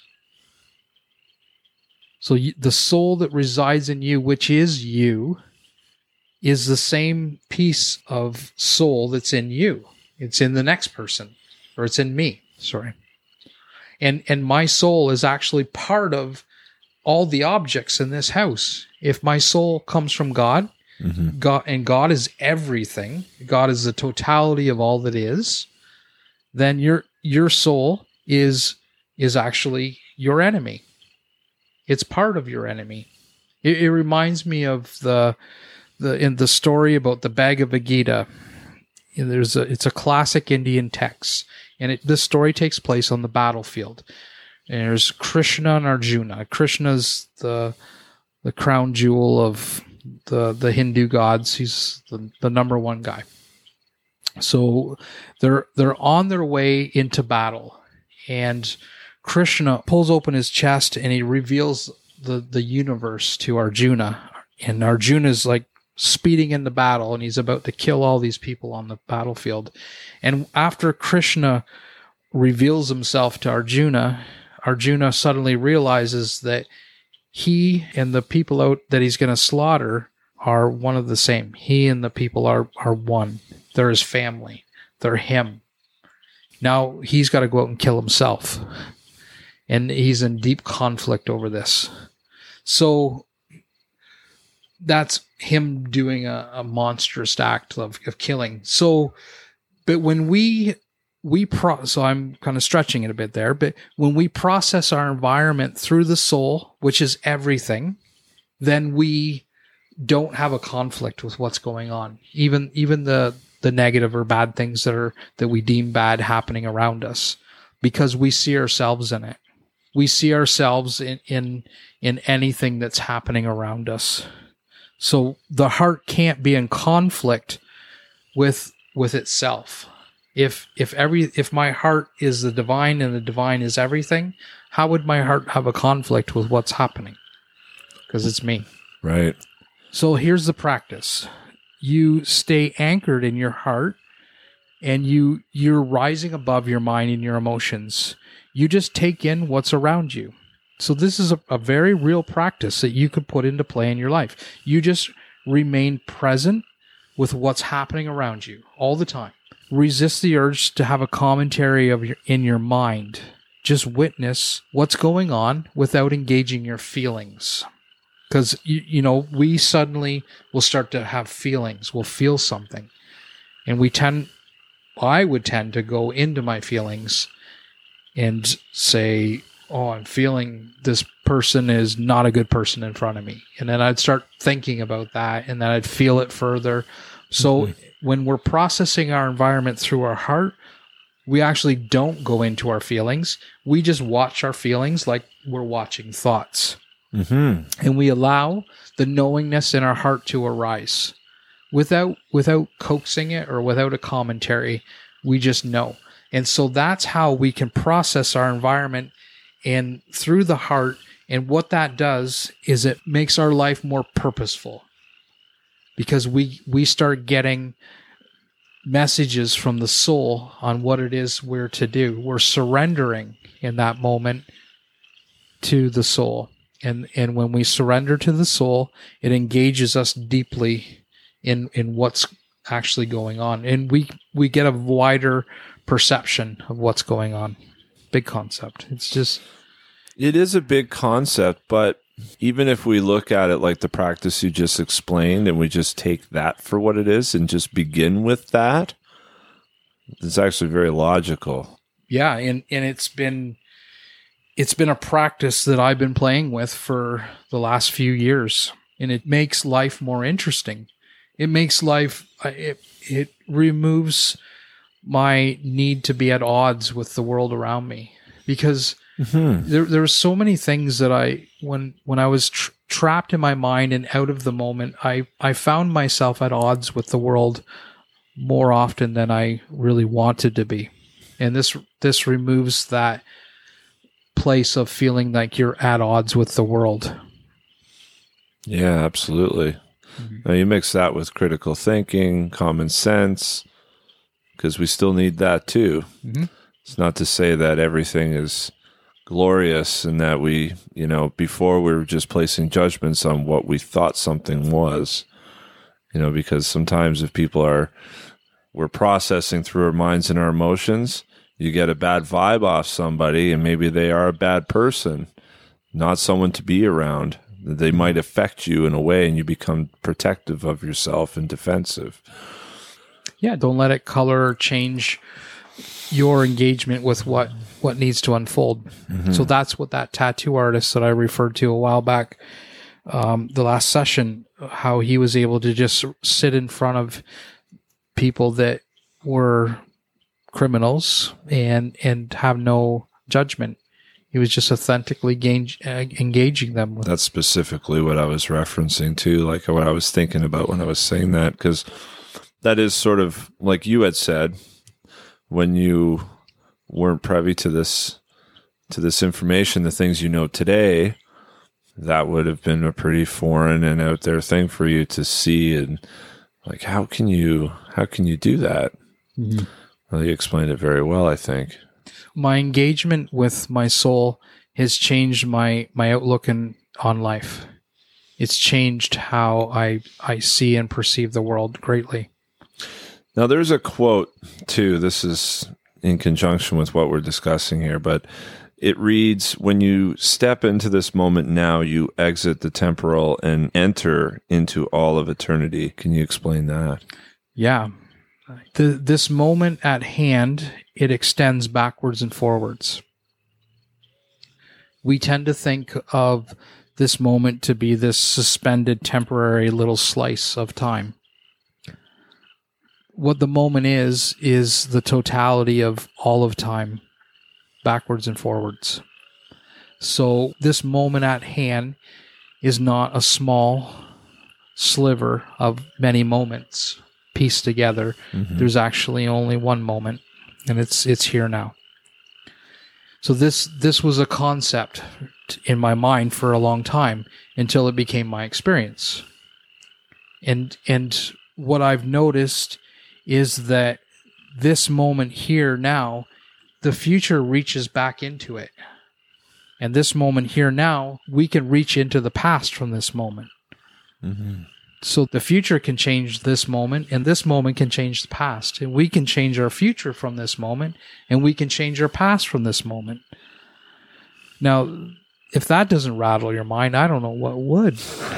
So you, the soul that resides in you, which is you, is the same piece of soul that's in you. It's in the next person, or it's in me, sorry. And and my soul is actually part of all the objects in this house. If my soul comes from God, mm-hmm. God and God is everything, God is the totality of all that is, then your your soul is is actually your enemy. It's part of your enemy. It, it reminds me of the the in the story about the Bhagavad Gita. And there's a it's a classic Indian text, and it, this story takes place on the battlefield. And there's Krishna and Arjuna. Krishna's the the crown jewel of the the Hindu gods. He's the, the number one guy. So they're they're on their way into battle, and Krishna pulls open his chest and he reveals the, the universe to Arjuna. And Arjuna's like speeding into battle, and he's about to kill all these people on the battlefield. And after Krishna reveals himself to Arjuna, Arjuna suddenly realizes that he and the people out that he's going to slaughter are one of the same. He and the people are, are one. They're his family. They're him. Now he's got to go out and kill himself. And he's in deep conflict over this. So that's him doing a, a monstrous act of, of killing. So, but when we, we pro, so I'm kind of stretching it a bit there, but when we process our environment through the soul, which is everything, then we don't have a conflict with what's going on. Even, even the, the negative or bad things that are, that we deem bad happening around us, because we see ourselves in it. We see ourselves in, in, in anything that's happening around us. So the heart can't be in conflict with with itself. If if every if my heart is the divine and the divine is everything, how would my heart have a conflict with what's happening? Because it's me. Right. So here's the practice. You stay anchored in your heart, and you you're rising above your mind and your emotions. You just take in what's around you. So this is a, a very real practice that you could put into play in your life. You just remain present with what's happening around you all the time. Resist the urge to have a commentary of your, in your mind. Just witness what's going on without engaging your feelings. Because, you, you know, we suddenly will start to have feelings. We'll feel something. And we tend, I would tend to go into my feelings and say, oh, I'm feeling this person is not a good person in front of me. And then I'd start thinking about that, and then I'd feel it further. So mm-hmm. when we're processing our environment through our heart, we actually don't go into our feelings. We just watch our feelings like we're watching thoughts. Mm-hmm. And we allow the knowingness in our heart to arise. Without, without coaxing it or without a commentary, we just know. And so that's how we can process our environment and through the heart. And what that does is it makes our life more purposeful, because we we start getting messages from the soul on what it is we're to do. We're surrendering in that moment to the soul. And and when we surrender to the soul, it engages us deeply in in what's actually going on. And we we get a wider perception of what's going on. Big concept. It's just... It is a big concept, but even if we look at it like the practice you just explained and we just take that for what it is and just begin with that, it's actually very logical. Yeah, and, and it's been it's been a practice that I've been playing with for the last few years, and it makes life more interesting. It makes life, it, it removes my need to be at odds with the world around me, because mm-hmm. there there were so many things that I, when when I was tr- trapped in my mind and out of the moment, I, I found myself at odds with the world more often than I really wanted to be. And this this removes that place of feeling like you're at odds with the world. Yeah, absolutely. Mm-hmm. Now you mix that with critical thinking, common sense, because we still need that too. Mm-hmm. It's not to say that everything is glorious and that we, you know, before we were just placing judgments on what we thought something was, you know, because sometimes if people are, we're processing through our minds and our emotions, you get a bad vibe off somebody and maybe they are a bad person, not someone to be around. They might affect you in a way and you become protective of yourself and defensive. Yeah, don't let it color or change your engagement with what, what needs to unfold. Mm-hmm. So that's what that tattoo artist that I referred to a while back, um, the last session, how he was able to just sit in front of people that were criminals and and have no judgment. He was just authentically gauge, uh, engaging them. With. That's specifically what I was referencing to, like what I was thinking about when I was saying that, because that is sort of like you had said, when you weren't privy to this to this information, the things you know today, that would have been a pretty foreign and out there thing for you to see. And like, how can you, how can you do that? Mm-hmm. Well, you explained it very well, I think. My engagement with my soul has changed my, my outlook in, on life. It's changed how I, I see and perceive the world greatly. Now, there's a quote, too. This is in conjunction with what we're discussing here, but it reads, when you step into this moment now, you exit the temporal and enter into all of eternity. Can you explain that? Yeah. The, this moment at hand, it extends backwards and forwards. We tend to think of this moment to be this suspended temporary little slice of time. What the moment is, is the totality of all of time, backwards and forwards. So this moment at hand is not a small sliver of many moments pieced together. Mm-hmm. There's actually only one moment, and it's it's here now. So this this was a concept in my mind for a long time until it became my experience. And and what I've noticed is that this moment here now, the future reaches back into it. And this moment here now, we can reach into the past from this moment. Mm-hmm. So the future can change this moment, and this moment can change the past. And we can change our future from this moment, and we can change our past from this moment. Now, if that doesn't rattle your mind, I don't know what would.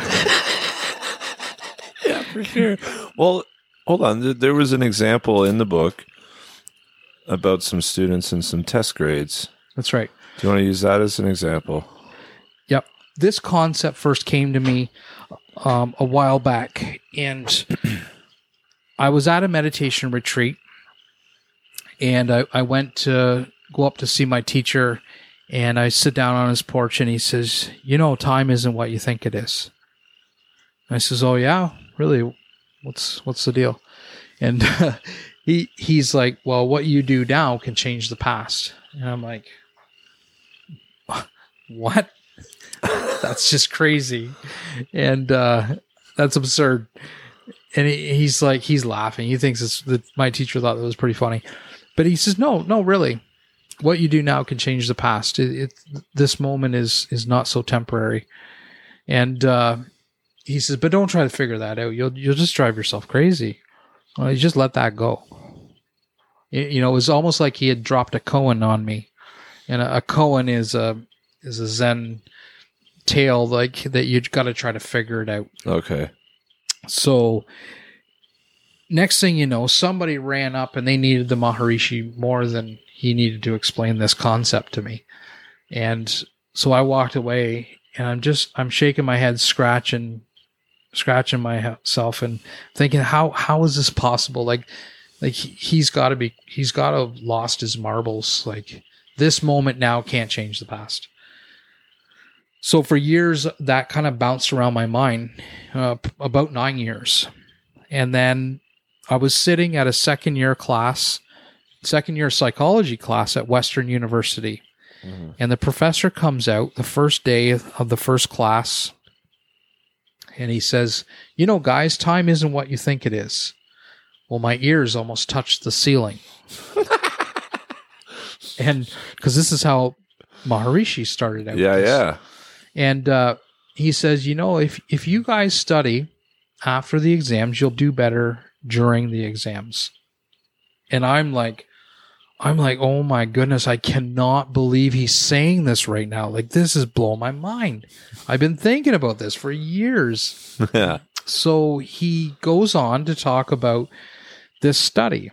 Yeah, for sure. Well, hold on. There was an example in the book about some students and some test grades. That's right. Do you want to use that as an example? Yep. This concept first came to me um, a while back, and I was at a meditation retreat, and I, I went to go up to see my teacher, and I sit down on his porch, and he says, you know, time isn't what you think it is. And I says, oh, yeah? Really? What's what's the deal? And uh, he he's like, well, what you do now can change the past. And I'm like, what? That's just crazy. And uh, that's absurd. And he, he's like, he's laughing. He thinks it's that my teacher thought that was pretty funny. But he says, no, no, really. What you do now can change the past. It, it this moment is is not so temporary. And uh, he says, but don't try to figure that out. You'll you'll just drive yourself crazy. Well, you just let that go. It, you know, it was almost like he had dropped a koan on me. And a, a koan is a is a Zen tale, like that you've got to try to figure it out. Okay. So next thing you know, somebody ran up and they needed the Maharishi more than he needed to explain this concept to me. And so I walked away, and I'm just, I'm shaking my head, scratching, scratching myself and thinking, how, how is this possible? Like, like he's got to be, he's got to have lost his marbles. Like, this moment now can't change the past. So for years, that kind of bounced around my mind, uh, about nine years. And then I was sitting at a second year class, second year psychology class at Western University. Mm-hmm. And the professor comes out the first day of the first class, and he says, you know, guys, time isn't what you think it is. Well, my ears almost touched the ceiling. And because this is how Maharishi started out. Yeah, yeah. And uh, he says, you know, if if you guys study after the exams, you'll do better during the exams. And I'm like, I'm like, oh my goodness, I cannot believe he's saying this right now. Like, this is blowing my mind. I've been thinking about this for years. Yeah. So he goes on to talk about this study.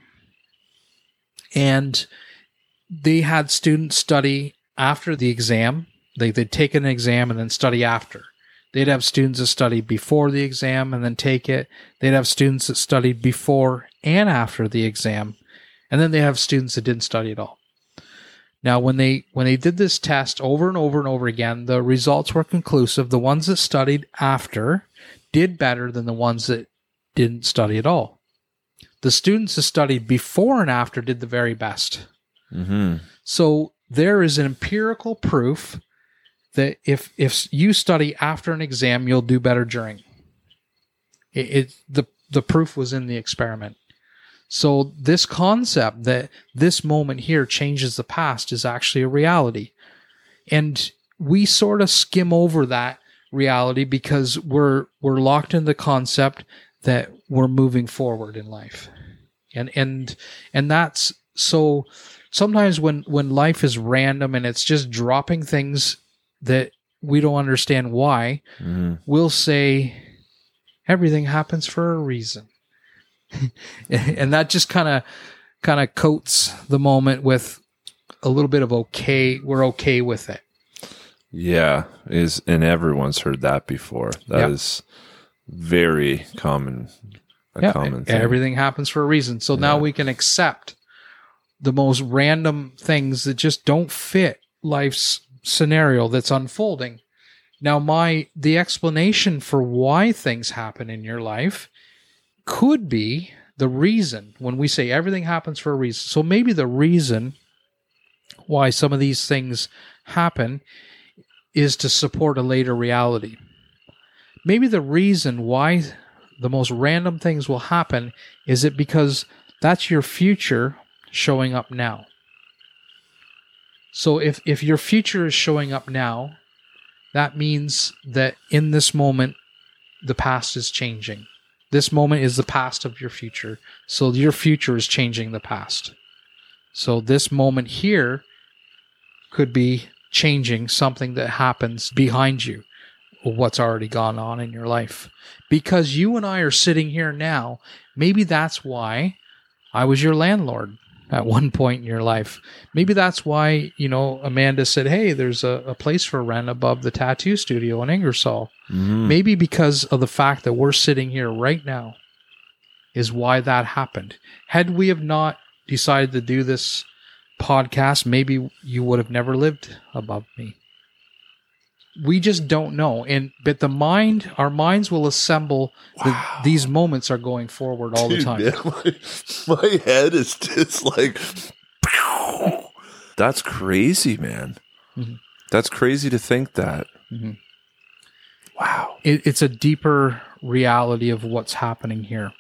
And they had students study after the exam. They, they'd take an exam and then study after. They'd have students that studied before the exam and then take it. They'd have students that studied before and after the exam. And then they have students that didn't study at all. Now, when they when they did this test over and over and over again, the results were conclusive. The ones that studied after did better than the ones that didn't study at all. The students that studied before and after did the very best. Mm-hmm. So there is an empirical proof that if if you study after an exam, you'll do better during. It, it the the proof was in the experiment. So this concept that this moment here changes the past is actually a reality. And we sort of skim over that reality because we're we're locked in the concept that we're moving forward in life. And and and that's so sometimes when when life is random and it's just dropping things that we don't understand why, mm. we'll say everything happens for a reason. And that just kind of kind of coats the moment with a little bit of okay, we're okay with it. Yeah, is and everyone's heard that before. That yep. is very common a yeah, common thing. Everything happens for a reason. So yeah. now we can accept the most random things that just don't fit life's scenario that's unfolding. Now, my the explanation for why things happen in your life could be the reason when we say everything happens for a reason. So maybe the reason why some of these things happen is to support a later reality. Maybe the reason why the most random things will happen is it because that's your future showing up now. So if, if your future is showing up now, that means that in this moment, the past is changing. This moment is the past of your future. So your future is changing the past. So this moment here could be changing something that happens behind you, or what's already gone on in your life. Because you and I are sitting here now, maybe that's why I was your landlord at one point in your life. Maybe that's why, you know, Amanda said, hey, there's a, a place for rent above the tattoo studio in Ingersoll. Mm-hmm. Maybe because of the fact that we're sitting here right now is why that happened. Had we have not decided to do this podcast, maybe you would have never lived above me. We just don't know. And but the mind, our minds will assemble. Wow. The, these moments are going forward all Dude, the time. Man, my, my head is just like, that's crazy, man. Mm-hmm. That's crazy to think that. Mm-hmm. Wow. It, it's a deeper reality of what's happening here.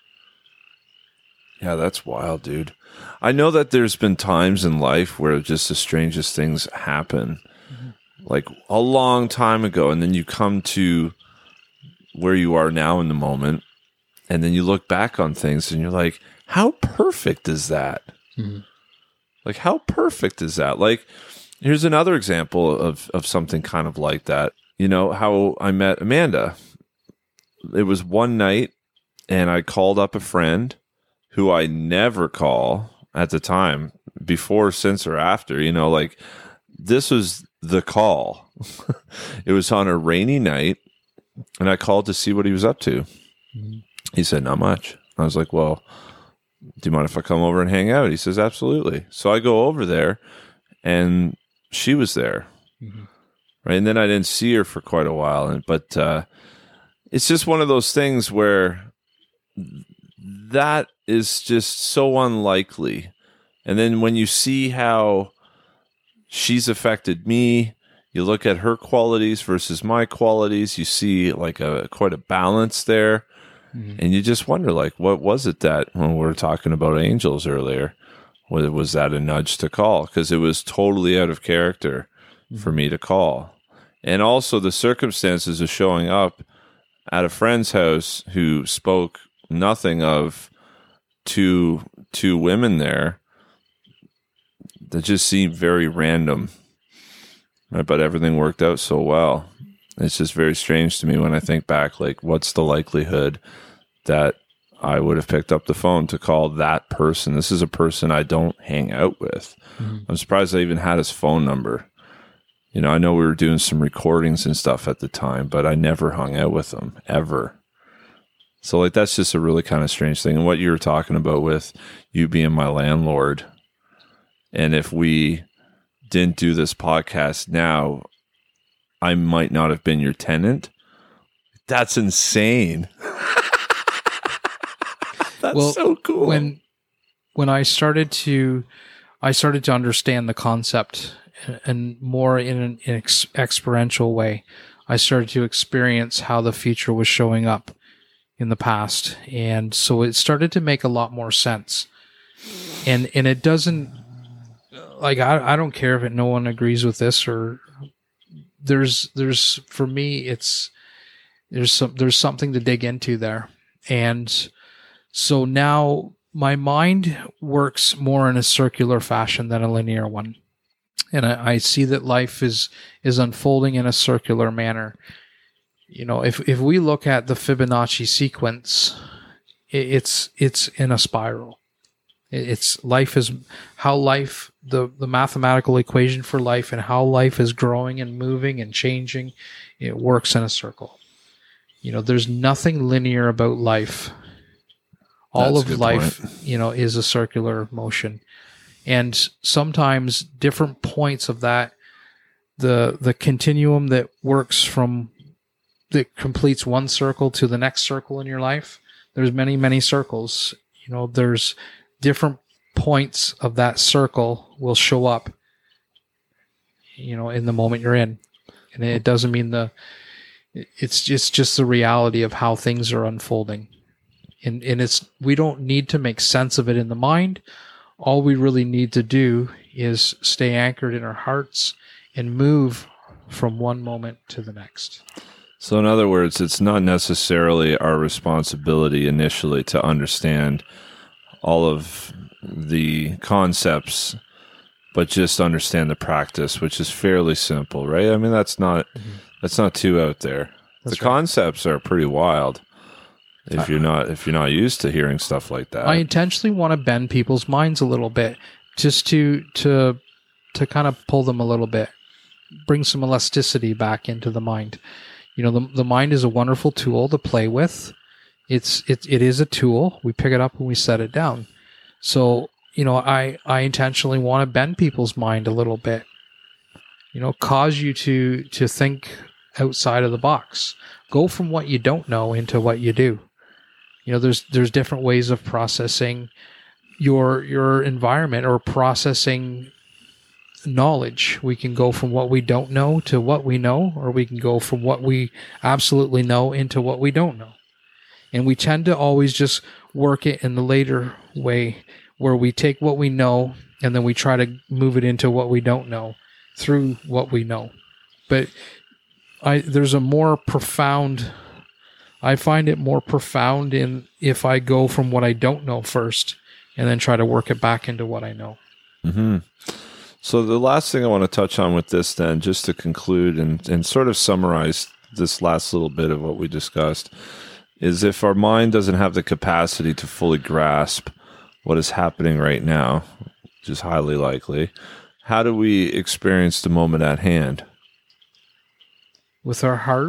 Yeah, that's wild, dude. I know that there's been times in life where just the strangest things happen. Mm-hmm. Like a long time ago, and then you come to where you are now in the moment, and then you look back on things and you're like, how perfect is that? Mm-hmm. Like, how perfect is that? Like, here's another example of, of something kind of like that. You know, how I met Amanda. It was one night, and I called up a friend who I never call at the time, before, since, or after. You know, like, this was the call. It was on a rainy night, and I called to see what he was up to. Mm-hmm. He said, not much. I was like, well, do you mind if I come over and hang out? He says, absolutely. So I go over there, and she was there. Mm-hmm. Right. And then I didn't see her for quite a while. And, but uh, it's just one of those things where that is just so unlikely. And then when you see how she's affected me, you look at her qualities versus my qualities, you see like a quite a balance there. Mm-hmm. And you just wonder, like, what was it that when we were talking about angels earlier, was, was that a nudge to call? Because it was totally out of character mm-hmm. for me to call. And also the circumstances of showing up at a friend's house who spoke nothing of two two women there that just seemed very random. Right? But everything worked out so well. It's just very strange to me when I think back, like, what's the likelihood that I would have picked up the phone to call that person? This is a person I don't hang out with. Mm-hmm. I'm surprised I even had his phone number. You know, I know we were doing some recordings and stuff at the time, but I never hung out with them, ever. So, like, that's just a really kind of strange thing. And what you were talking about with you being my landlord, and if we didn't do this podcast now, I might not have been your tenant. That's insane. That's well, so cool. When when I started to I started to understand the concept and more in an ex- experiential way. I started to experience how the future was showing up in the past. And so it started to make a lot more sense. And and it doesn't, like, I, I don't care if it, no one agrees with this, or there's, there's, for me, it's, there's some, there's something to dig into there. And so now my mind works more in a circular fashion than a linear one. And I, I see that life is, is unfolding in a circular manner. You know, if, if we look at the Fibonacci sequence, it, it's, it's in a spiral. It, it's life is how life, the, the mathematical equation for life and how life is growing and moving and changing. It works in a circle. You know, there's nothing linear about life. All That's of life, point. you know, is a circular motion. And sometimes different points of that, the the continuum that works from, that completes one circle to the next circle in your life, there's many, many circles. You know, there's different points of that circle will show up, you know, in the moment you're in. And it doesn't mean the, it's just, just the reality of how things are unfolding. And, and it's, we don't need to make sense of it in the mind. All we really need to do is stay anchored in our hearts and move from one moment to the next. So in other words, it's not necessarily our responsibility initially to understand all of the concepts, but just understand the practice, which is fairly simple, right? I mean, that's not, mm-hmm. that's not too out there. That's the right. Concepts are pretty wild. If you're not if you're not used to hearing stuff like that. I intentionally want to bend people's minds a little bit, just to to to kind of pull them a little bit, bring some elasticity back into the mind. You know, the the mind is a wonderful tool to play with. It's it it is a tool. We pick it up and we set it down. So, you know, I I intentionally want to bend people's mind a little bit. You know, cause you to to think outside of the box. Go from what you don't know into what you do. You know, there's there's different ways of processing your your environment or processing knowledge. We can go from what we don't know to what we know, or we can go from what we absolutely know into what we don't know. And we tend to always just work it in the later way, where we take what we know and then we try to move it into what we don't know through what we know. But I there's a more profound I find it more profound in if I go from what I don't know first and then try to work it back into what I know. Mm-hmm. So the last thing I want to touch on with this then, just to conclude and, and sort of summarize this last little bit of what we discussed, is if our mind doesn't have the capacity to fully grasp what is happening right now, which is highly likely, how do we experience the moment at hand? With our heart.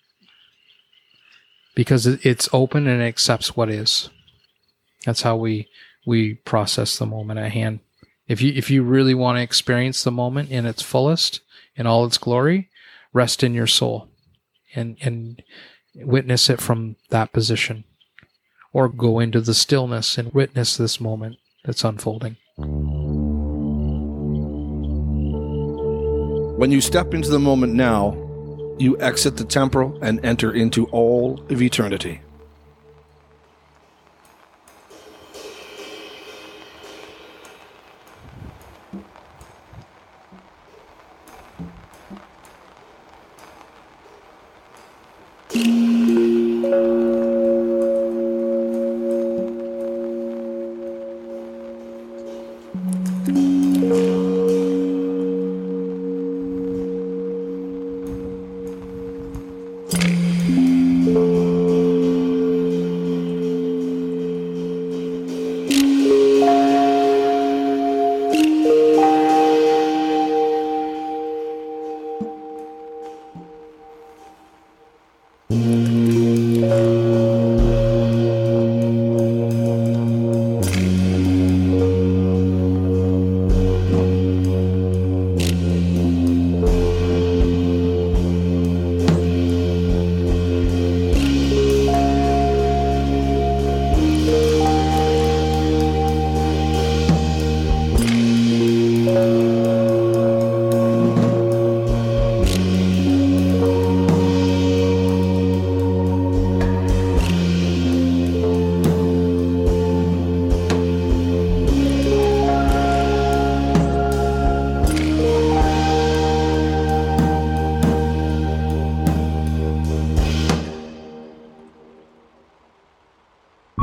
Because it's open and it accepts what is. That's how we we process the moment at hand. If you if you really want to experience the moment in its fullest, in all its glory, rest in your soul and and witness it from that position. Or go into the stillness and witness this moment that's unfolding. When you step into the moment now, you exit the temporal and enter into all of eternity.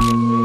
you.